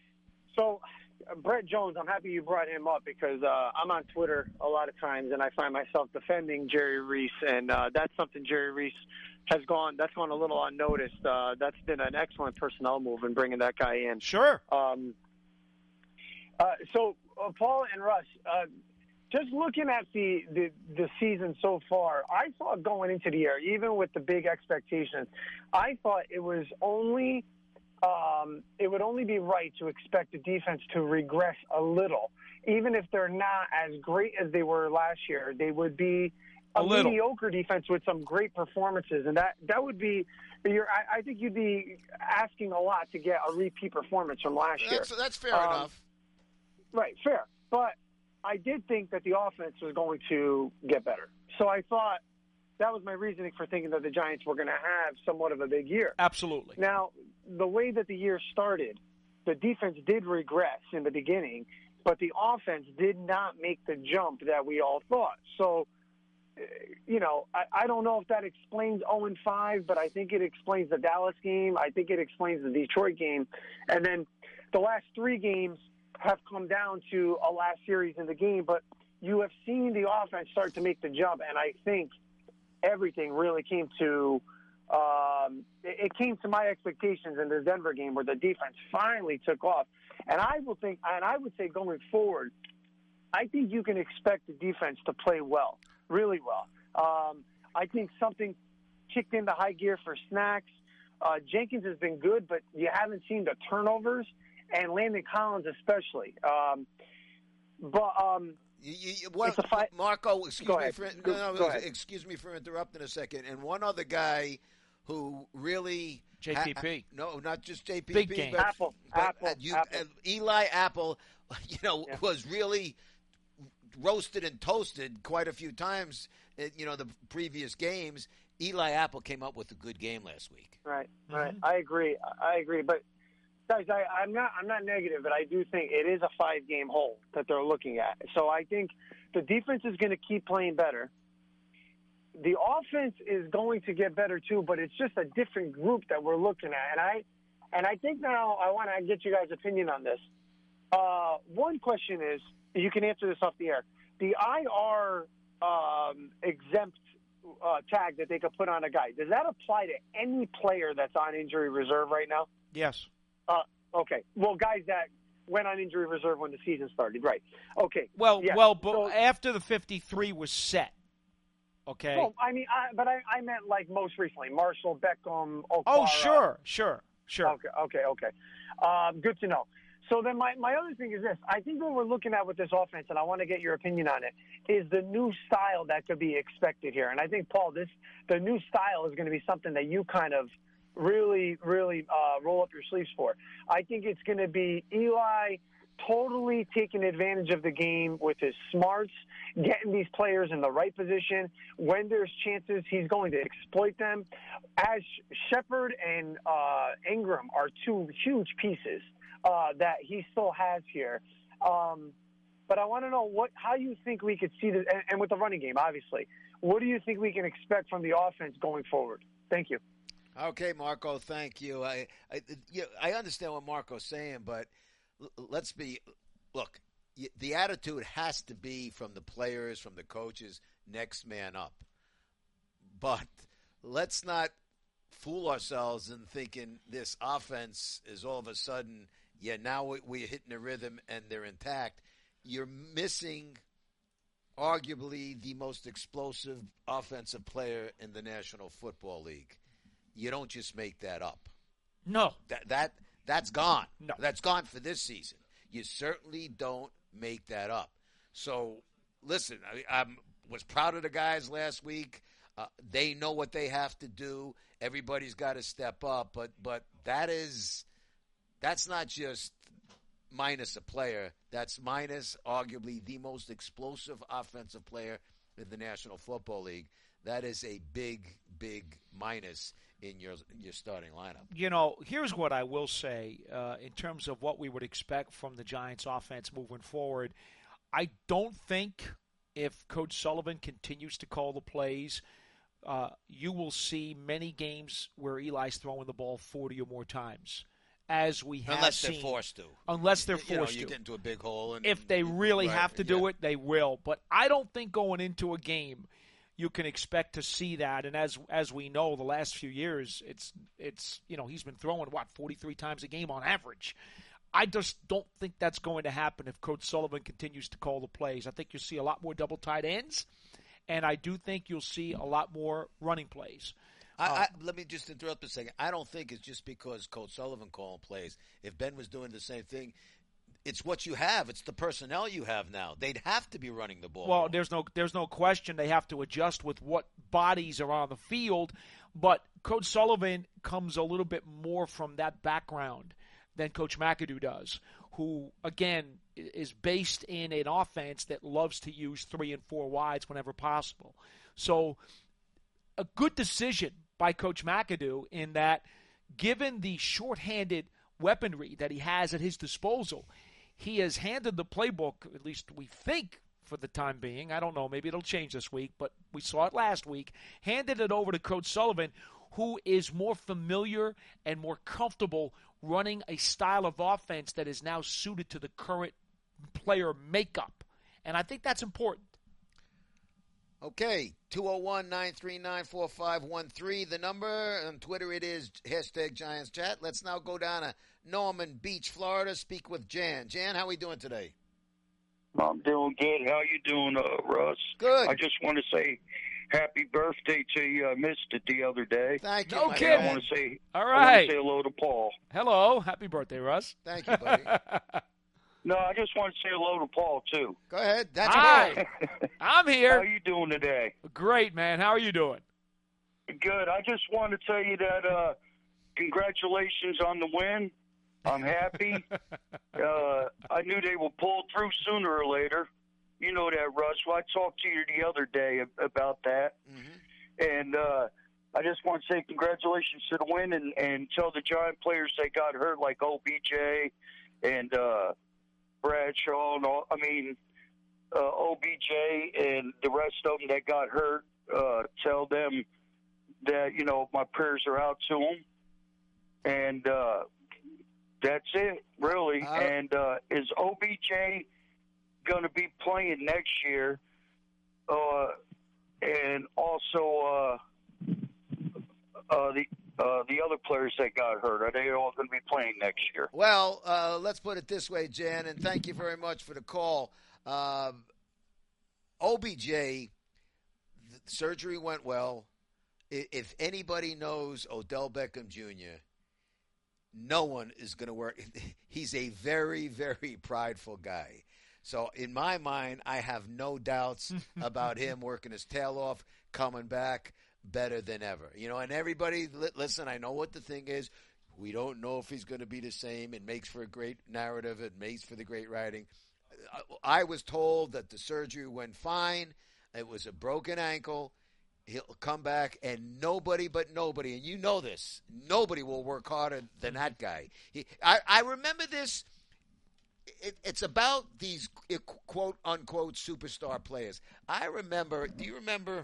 so, uh, Brett Jones, I'm happy you brought him up because uh, I'm on Twitter a lot of times, and I find myself defending Jerry Reese, and uh, that's something Jerry Reese has gone. That's gone a little unnoticed. Uh, that's been an excellent personnel move in bringing that guy in. Sure. Um, uh, so, uh, Paul and Russ, uh, just looking at the, the the season so far, I thought going into the year, even with the big expectations, I thought it was only um, it would only be right to expect the defense to regress a little, even if they're not as great as they were last year. They would be a, A little. mediocre defense with some great performances, and that that would be. You're, I, I think you'd be asking a lot to get a repeat performance from last year. That's, that's fair Um, enough. Right, fair. But I did think that the offense was going to get better. So I thought that was my reasoning for thinking that the Giants were going to have somewhat of a big year. Absolutely. Now, the way that the year started, the defense did regress in the beginning, but the offense did not make the jump that we all thought. So, uh, you know, I, I don't know if that explains oh and five, but I think it explains the Dallas game. I think it explains the Detroit game. And then the last three games have come down to a last series in the game, but you have seen the offense start to make the jump, and I think everything really came to um, it, it came to my expectations in the Denver game where the defense finally took off. And I will think, and I would say going forward, I think you can expect the defense to play well, really well. Um, I think something kicked into high gear for Snacks. Uh, Jenkins has been good, but you haven't seen the turnovers. And Landon Collins especially. Um, but um, You, you, you- what, it's a fight- Marco, excuse Go me ahead. for Go- no, no, go ahead. excuse me for interrupting a second. And one other guy who really J P P. ha- no, not just J P P, Big game. but, Apple, but, Apple, uh, you, Apple. uh, Eli Apple, you know, Yeah. was really roasted and toasted quite a few times. In, you know, the previous games. Eli Apple came up with a good game last week. Right, right. Mhm. I agree. I agree. But guys, I, I'm not. I'm not negative, but I do think it is a five-game hole that they're looking at. So I think The defense is going to keep playing better. The offense is going to get better too, but it's just a different group that we're looking at. And I, and I think now I want to get you guys' opinion on this. Uh, one question is, you can answer this off the air. The I R um, exempt uh, tag that they could put on a guy, does that apply to any player that's on injury reserve right now? Yes. Uh, okay. Well, guys that went on injury reserve when the season started, right? Okay. Well, yeah. well, but so, after the fifty-three was set, okay. Well, I mean, I, but I, I meant like most recently, Marshall, Beckham, Okwara. Oh, sure, sure, sure. Okay, okay, okay. Um, good to know. So then my, my other thing is this. I think what we're looking at with this offense, and I want to get your opinion on it, is the new style that could be expected here. And I think, Paul, this the new style is going to be something that you kind of really, really uh, roll up your sleeves for. I think it's going to be Eli totally taking advantage of the game with his smarts, getting these players in the right position. When there's chances, he's going to exploit them. As Shepard and uh, Ingram are two huge pieces uh, that he still has here. Um, but I want to know what, how you think we could see this, and, and with the running game, obviously, what do you think we can expect from the offense going forward? Thank you. Okay, Marco, thank you. I I, you I understand what Marco's saying, but l- let's be look. Y- the attitude has to be from the players, from the coaches, next man up. But let's not fool ourselves in thinking this offense is all of a sudden, yeah, now we, we're hitting a rhythm and they're intact. You're missing arguably the most explosive offensive player in the National Football League. You don't just make that up. No. That that that's gone. No. That's gone for this season. You certainly don't make that up. So, listen, I, I was proud of the guys last week. Uh, they know what they have to do. Everybody's got to step up, but but that is that's not just minus a player. That's minus arguably the most explosive offensive player in the National Football League. That is a big, big minus in your your starting lineup. You know, here's what I will say uh, in terms of what we would expect from the Giants offense moving forward. I don't think if Coach Sullivan continues to call the plays, uh, you will see many games where Eli's throwing the ball forty or more times, as we have Unless seen. they're forced to. Unless they're you know, forced you to. get into a big hole. And, If they really right, have to do yeah. it, they will. But I don't think going into a game you can expect to see that. And as as we know, the last few years, it's it's you know he's been throwing what forty-three times a game on average. I just don't think that's going to happen if Coach Sullivan continues to call the plays. I think you'll see a lot more double tight ends, and I do think you'll see a lot more running plays. I, Uh, I, let me just interrupt a second. I don't think it's just because Coach Sullivan calling plays. If Ben was doing the same thing, it's what you have. It's the personnel you have now. They'd have to be running the ball. Well, more. there's no there's no question they have to adjust with what bodies are on the field, but Coach Sullivan comes a little bit more from that background than Coach McAdoo does, who, again, is based in an offense that loves to use three and four wides whenever possible. So a good decision by Coach McAdoo in that, given the shorthanded weaponry that he has at his disposal, he has handed the playbook, at least we think for the time being, I don't know, maybe it'll change this week, but we saw it last week, handed it over to Coach Sullivan, who is more familiar and more comfortable running a style of offense that is now suited to the current player makeup. And I think that's important. Okay, two oh one, nine three nine, four five one three, the number. On Twitter it is hashtag Giants Chat. Let's now go down to Norman Beach, Florida, speak with Jan. Jan, how are we doing today? I'm doing good. How you doing, uh, Russ? Good. I just want to say happy birthday to you. I missed it the other day. Thank you. No my kidding. I friend. want to say, All I want right. to say hello to Paul. Hello. Happy birthday, Russ. Thank you, buddy. No, I just want to say hello to Paul too. Go ahead. That's Hi. I'm How here. you doing today? Great, man. How are you doing? Good. I just want to tell you that uh, congratulations on the win. I'm happy. uh, I knew they would pull through sooner or later. You know that, Russ. Well, I talked to you the other day about that. Mm-hmm. And uh, I just want to say congratulations to the win and, and tell the Giant players that got hurt, like O B J and uh, Bradshaw. And all. I mean, uh, O B J and the rest of them that got hurt, uh, tell them that, you know, my prayers are out to them. And uh, that's it, really. Uh, and uh, is O B J going to be playing next year? Uh, and also uh, uh, the uh, the other players that got hurt, are they all going to be playing next year? Well, uh, let's put it this way, Jan, and thank you very much for the call. Um, O B J, the surgery went well. If anybody knows Odell Beckham Junior, no one is going to work. He's a very, very prideful guy. So in my mind, I have no doubts about him working his tail off, coming back better than ever. You know, and everybody, listen, I know what the thing is. We don't know if he's going to be the same. It makes for a great narrative. It makes for the great writing. I was told that the surgery went fine. It was a broken ankle. He'll come back, and nobody but nobody, and you know this, nobody will work harder than that guy. He, I, I remember this. It, it's about these quote-unquote superstar players. I remember, do you remember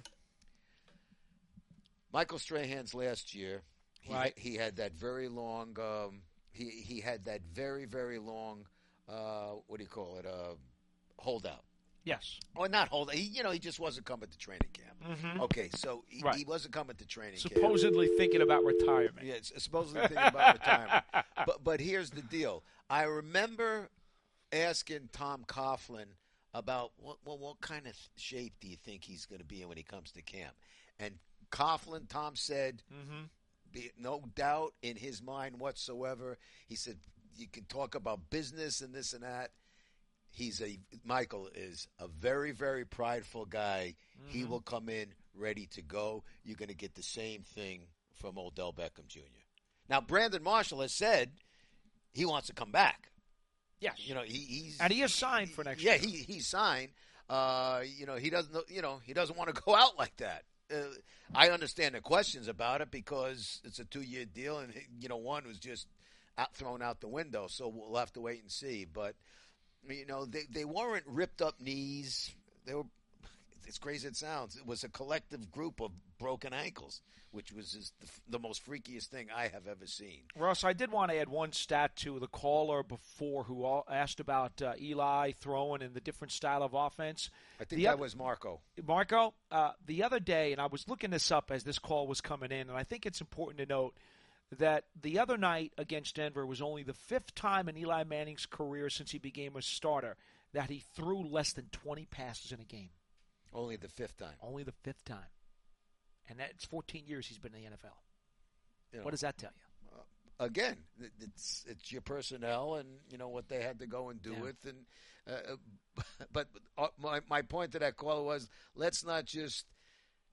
Michael Strahan's last year? He, right. He had that very long, um, he, he had that very, very long, uh, what do you call it, uh, holdout. Yes. Or not hold. He, you know, he just wasn't coming to training camp. Mm-hmm. Okay, so he, right. he wasn't coming to training supposedly camp. thinking about retirement. Yeah, supposedly thinking about retirement. But but here's the deal. I remember asking Tom Coughlin about what well, what kind of shape do you think he's going to be in when he comes to camp? And Coughlin, Tom said, mm-hmm. be, no doubt in his mind whatsoever. He said you can talk about business and this and that. He's a Michael is a very, very prideful guy. Mm-hmm. He will come in ready to go. You're going to get the same thing from Odell Beckham Junior Now, Brandon Marshall has said he wants to come back. Yes, you know he, he's and he is signed for next yeah, year. Yeah, he he's signed. Uh, you know he doesn't. You know he doesn't want to go out like that. Uh, I understand the questions about it because it's a two-year deal, and you know one was just out, thrown out the window. So we'll have to wait and see, but. You know, they, they weren't ripped up knees. They were, as crazy as it sounds, it was a collective group of broken ankles, which was just the, the most freakiest thing I have ever seen. Russ, I did want to add one stat to the caller before who all asked about uh, Eli throwing and the different style of offense. I think the that other, was Marco. Marco, uh, the other day, and I was looking this up as this call was coming in, and I think it's important to note that the other night against Denver was only the fifth time in Eli Manning's career since he became a starter that he threw less than twenty passes in a game. Only the fifth time. Only the fifth time. And that's fourteen years he's been in the N F L. You know, what does that tell you? Uh, again, it's it's your personnel and, you know, what they had to go and do yeah. with. And uh, But uh, my, my point to that caller was, let's not just –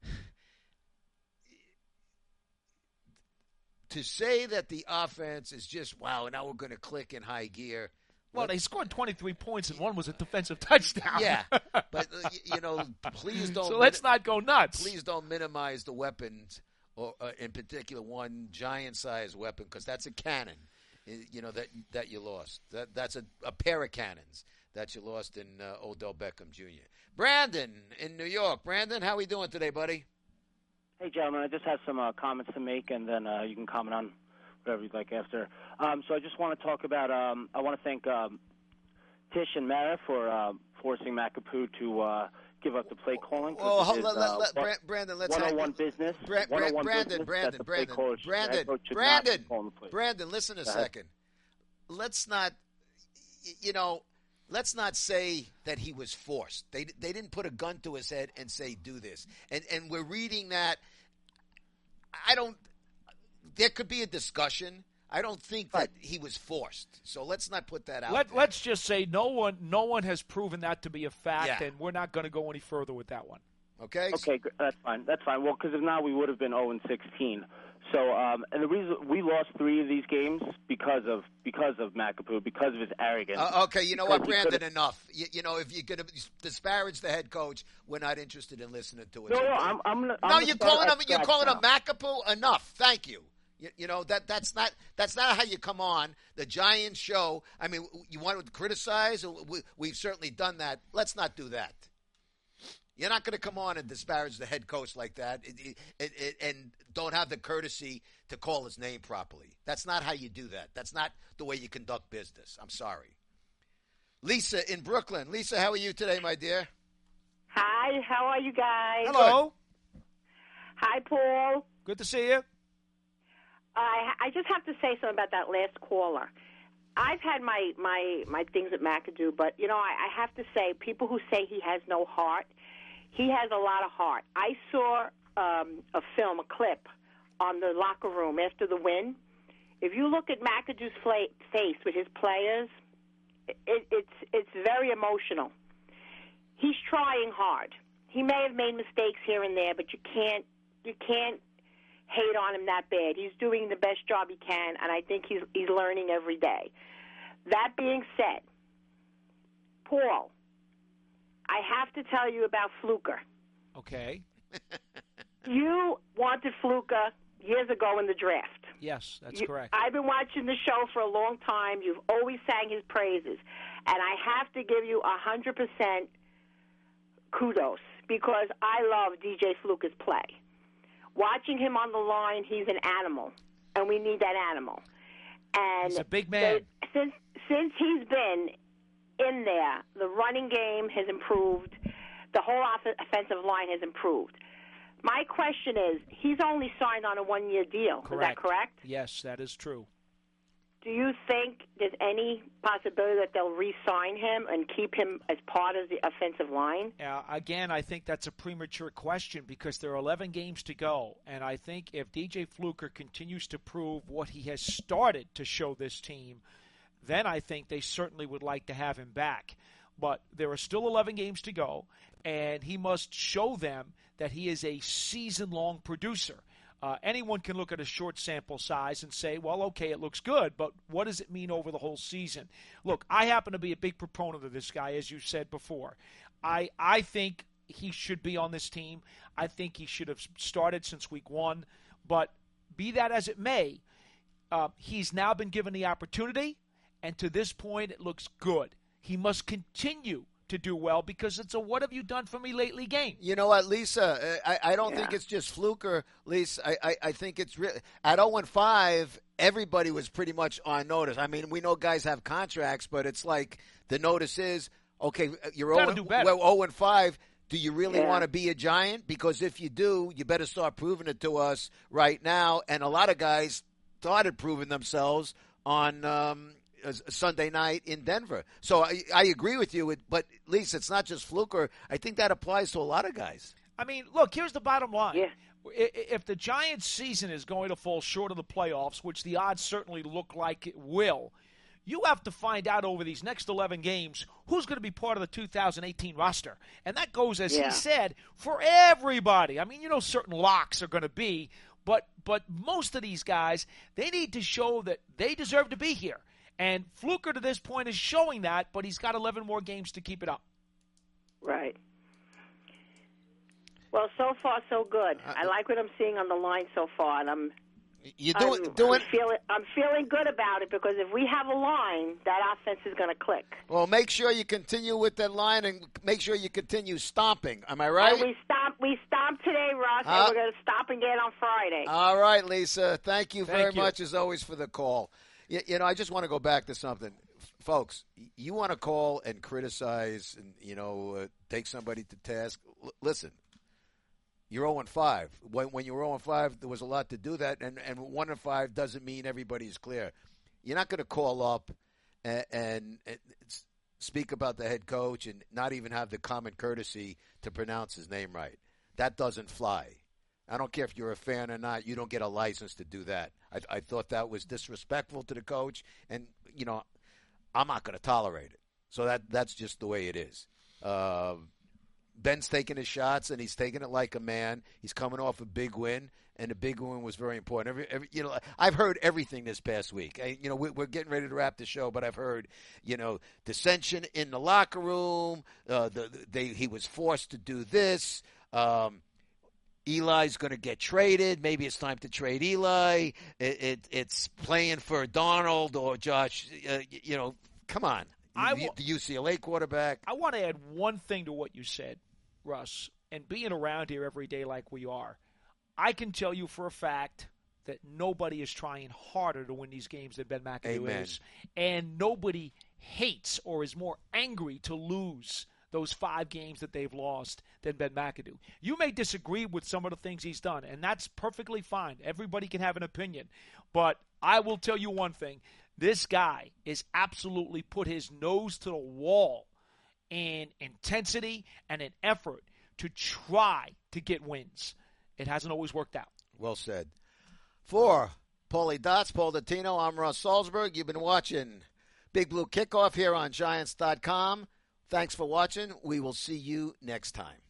to say that the offense is just, wow, now we're going to click in high gear. Well, they scored twenty-three points, and one was a defensive touchdown. Yeah, but, uh, you know, please don't. So let's min- not go nuts. Please don't minimize the weapons, or uh, in particular one giant-sized weapon, because that's a cannon, you know, that that you lost. That That's a, a pair of cannons that you lost in uh, Odell Beckham Junior Brandon in New York. Brandon, how are we doing today, buddy? Hey, gentlemen, I just have some uh, comments to make, and then uh, you can comment on whatever you'd like after. Um, so I just want to talk about, um, I want to thank um, Tish and Mara for uh, forcing McApoo to uh, give up the play calling. Oh, hold, his, let, uh, let, let, Brandon, let's one have oh one business. Bra- Bra- one oh one Brandon, business, Brandon, that Brandon, coach, Brandon, Brandon, Brandon, listen a second. Let's not, you know, let's not say that he was forced. They they didn't put a gun to his head and say, do this. And and we're reading that. I don't – there could be a discussion. I don't think that he was forced. So let's not put that out Let, there. Let's just say no one no one has proven that to be a fact, Yeah. and we're not going to go any further with that one. Okay? Okay, good. That's fine. That's fine. Well, because if not, we would have been oh and sixteen. So, um, and the reason we lost three of these games because of because of McApoo, because of his arrogance. Uh, okay, you know Because what, he Brandon, could've- enough. You, you know, if you're going to disparage the head coach, we're not interested in listening to it. No, no, I'm, I'm, gonna, I'm No, gonna you're start calling at him. You're scratch calling him now. McApoo. Enough. Thank you. You, you know that that's not that's not how you come on the Giants show. I mean, you want to criticize? We, we've certainly done that. Let's not do that. You're not going to come on and disparage the head coach like that, it, it, it, and don't have the courtesy to call his name properly. That's not how you do that. That's not the way you conduct business. I'm sorry. Lisa in Brooklyn. Lisa, how are you today, my dear? Hi, how are you guys? Hello. Hi, Paul. Good to see you. I I just have to say something about that last caller. I've had my, my, my things at McAdoo, but, you know, I, I have to say, people who say he has no heart, he has a lot of heart. I saw um, a film, a clip, on the locker room after the win. If you look at McAdoo's fla- face with his players, it, it's it's very emotional. He's trying hard. He may have made mistakes here and there, but you can't you can't hate on him that bad. He's doing the best job he can, and I think he's he's learning every day. That being said, Paul, I have to tell you about Fluker. Okay. You wanted Fluker years ago in the draft. Yes, that's you, correct. I've been watching the show for a long time. You've always sang his praises, and I have to give you a hundred percent kudos because I love D J Fluker's play. Watching him on the line, he's an animal, and we need that animal. And he's a big man. They, since since he's been in there, the running game has improved. The whole off- offensive line has improved. My question is, he's only signed on a one-year deal. Correct. Is that correct? Yes, that is true. Do you think there's any possibility that they'll re-sign him and keep him as part of the offensive line? Uh, again, I think that's a premature question because there are eleven games to go. And I think if D J Fluker continues to prove what he has started to show this team, then I think they certainly would like to have him back. But there are still eleven games to go, and he must show them that he is a season-long producer. Uh, anyone can look at a short sample size and say, well, okay, it looks good, but what does it mean over the whole season? Look, I happen to be a big proponent of this guy, as you said before. I I think he should be on this team. I think he should have started since week one. But be that as it may, uh, he's now been given the opportunity, and to this point it looks good. He must continue to do well because it's a what have you done for me lately game. You know what, Lisa? I, I don't yeah. think it's just Fluker, Lisa. I, I, I think it's really at oh and five, everybody was pretty much on notice. I mean, we know guys have contracts, but it's like the notice is, okay, you're oh and five. Do you really yeah. want to be a Giant? Because if you do, you better start proving it to us right now. And a lot of guys started proving themselves on um, Sunday night in Denver. So I, I agree with you, but at least it's not just Fluker. I think that applies to a lot of guys. I mean, look, here's the bottom line. Yeah. If the Giants' season is going to fall short of the playoffs, which the odds certainly look like it will, you have to find out over these next eleven games who's going to be part of the two thousand eighteen roster. And that goes, as yeah. he said, for everybody. I mean, you know, certain locks are going to be, but but most of these guys, they need to show that they deserve to be here. And Fluker, to this point, is showing that, but he's got eleven more games to keep it up. Right. Well, so far, so good. Uh, I like what I'm seeing on the line so far, and I'm you doing I'm, doing. I'm feeling I'm feeling good about it because if we have a line, that offense is going to click. Well, make sure you continue with that line, and make sure you continue stomping. Am I right? And we stomp we stomp today, Russ, uh, and we're going to stop again on Friday. All right, Lisa. Thank you Thank very you. much, as always, for the call. You, you know, I just want to go back to something. F- folks, you want to call and criticize and, you know, uh, take somebody to task. L- listen, you're oh and five. When, when you were oh and five, there was a lot to do that, and, and one and five doesn't mean everybody's clear. You're not going to call up and, and, and speak about the head coach and not even have the common courtesy to pronounce his name right. That doesn't fly. I don't care if you're a fan or not. You don't get a license to do that. I, I thought that was disrespectful to the coach, and, you know, I'm not going to tolerate it. So that that's just the way it is. Uh, Ben's taking his shots, and he's taking it like a man. He's coming off a big win, and the big win was very important. Every, every, you know, I've heard everything this past week. I, you know, we, we're getting ready to wrap the show, but I've heard, you know, dissension in the locker room. Uh, the, they, he was forced to do this. Um, Eli's going to get traded. Maybe it's time to trade Eli. It, it, it's playing for Donald or Josh. Uh, you know, come on. I the, w- the U C L A quarterback. I want to add one thing to what you said, Russ, and being around here every day like we are, I can tell you for a fact that nobody is trying harder to win these games than Ben McAdoo Amen. is. And nobody hates or is more angry to lose those five games that they've lost than Ben McAdoo. You may disagree with some of the things he's done, and that's perfectly fine. Everybody can have an opinion. But I will tell you one thing. This guy is absolutely put his nose to the wall in intensity and in effort to try to get wins. It hasn't always worked out. Well said. For Paulie Dots, Paul Dottino, I'm Russ Salzberg. You've been watching Big Blue Kickoff here on Giants dot com. Thanks for watching. We will see you next time.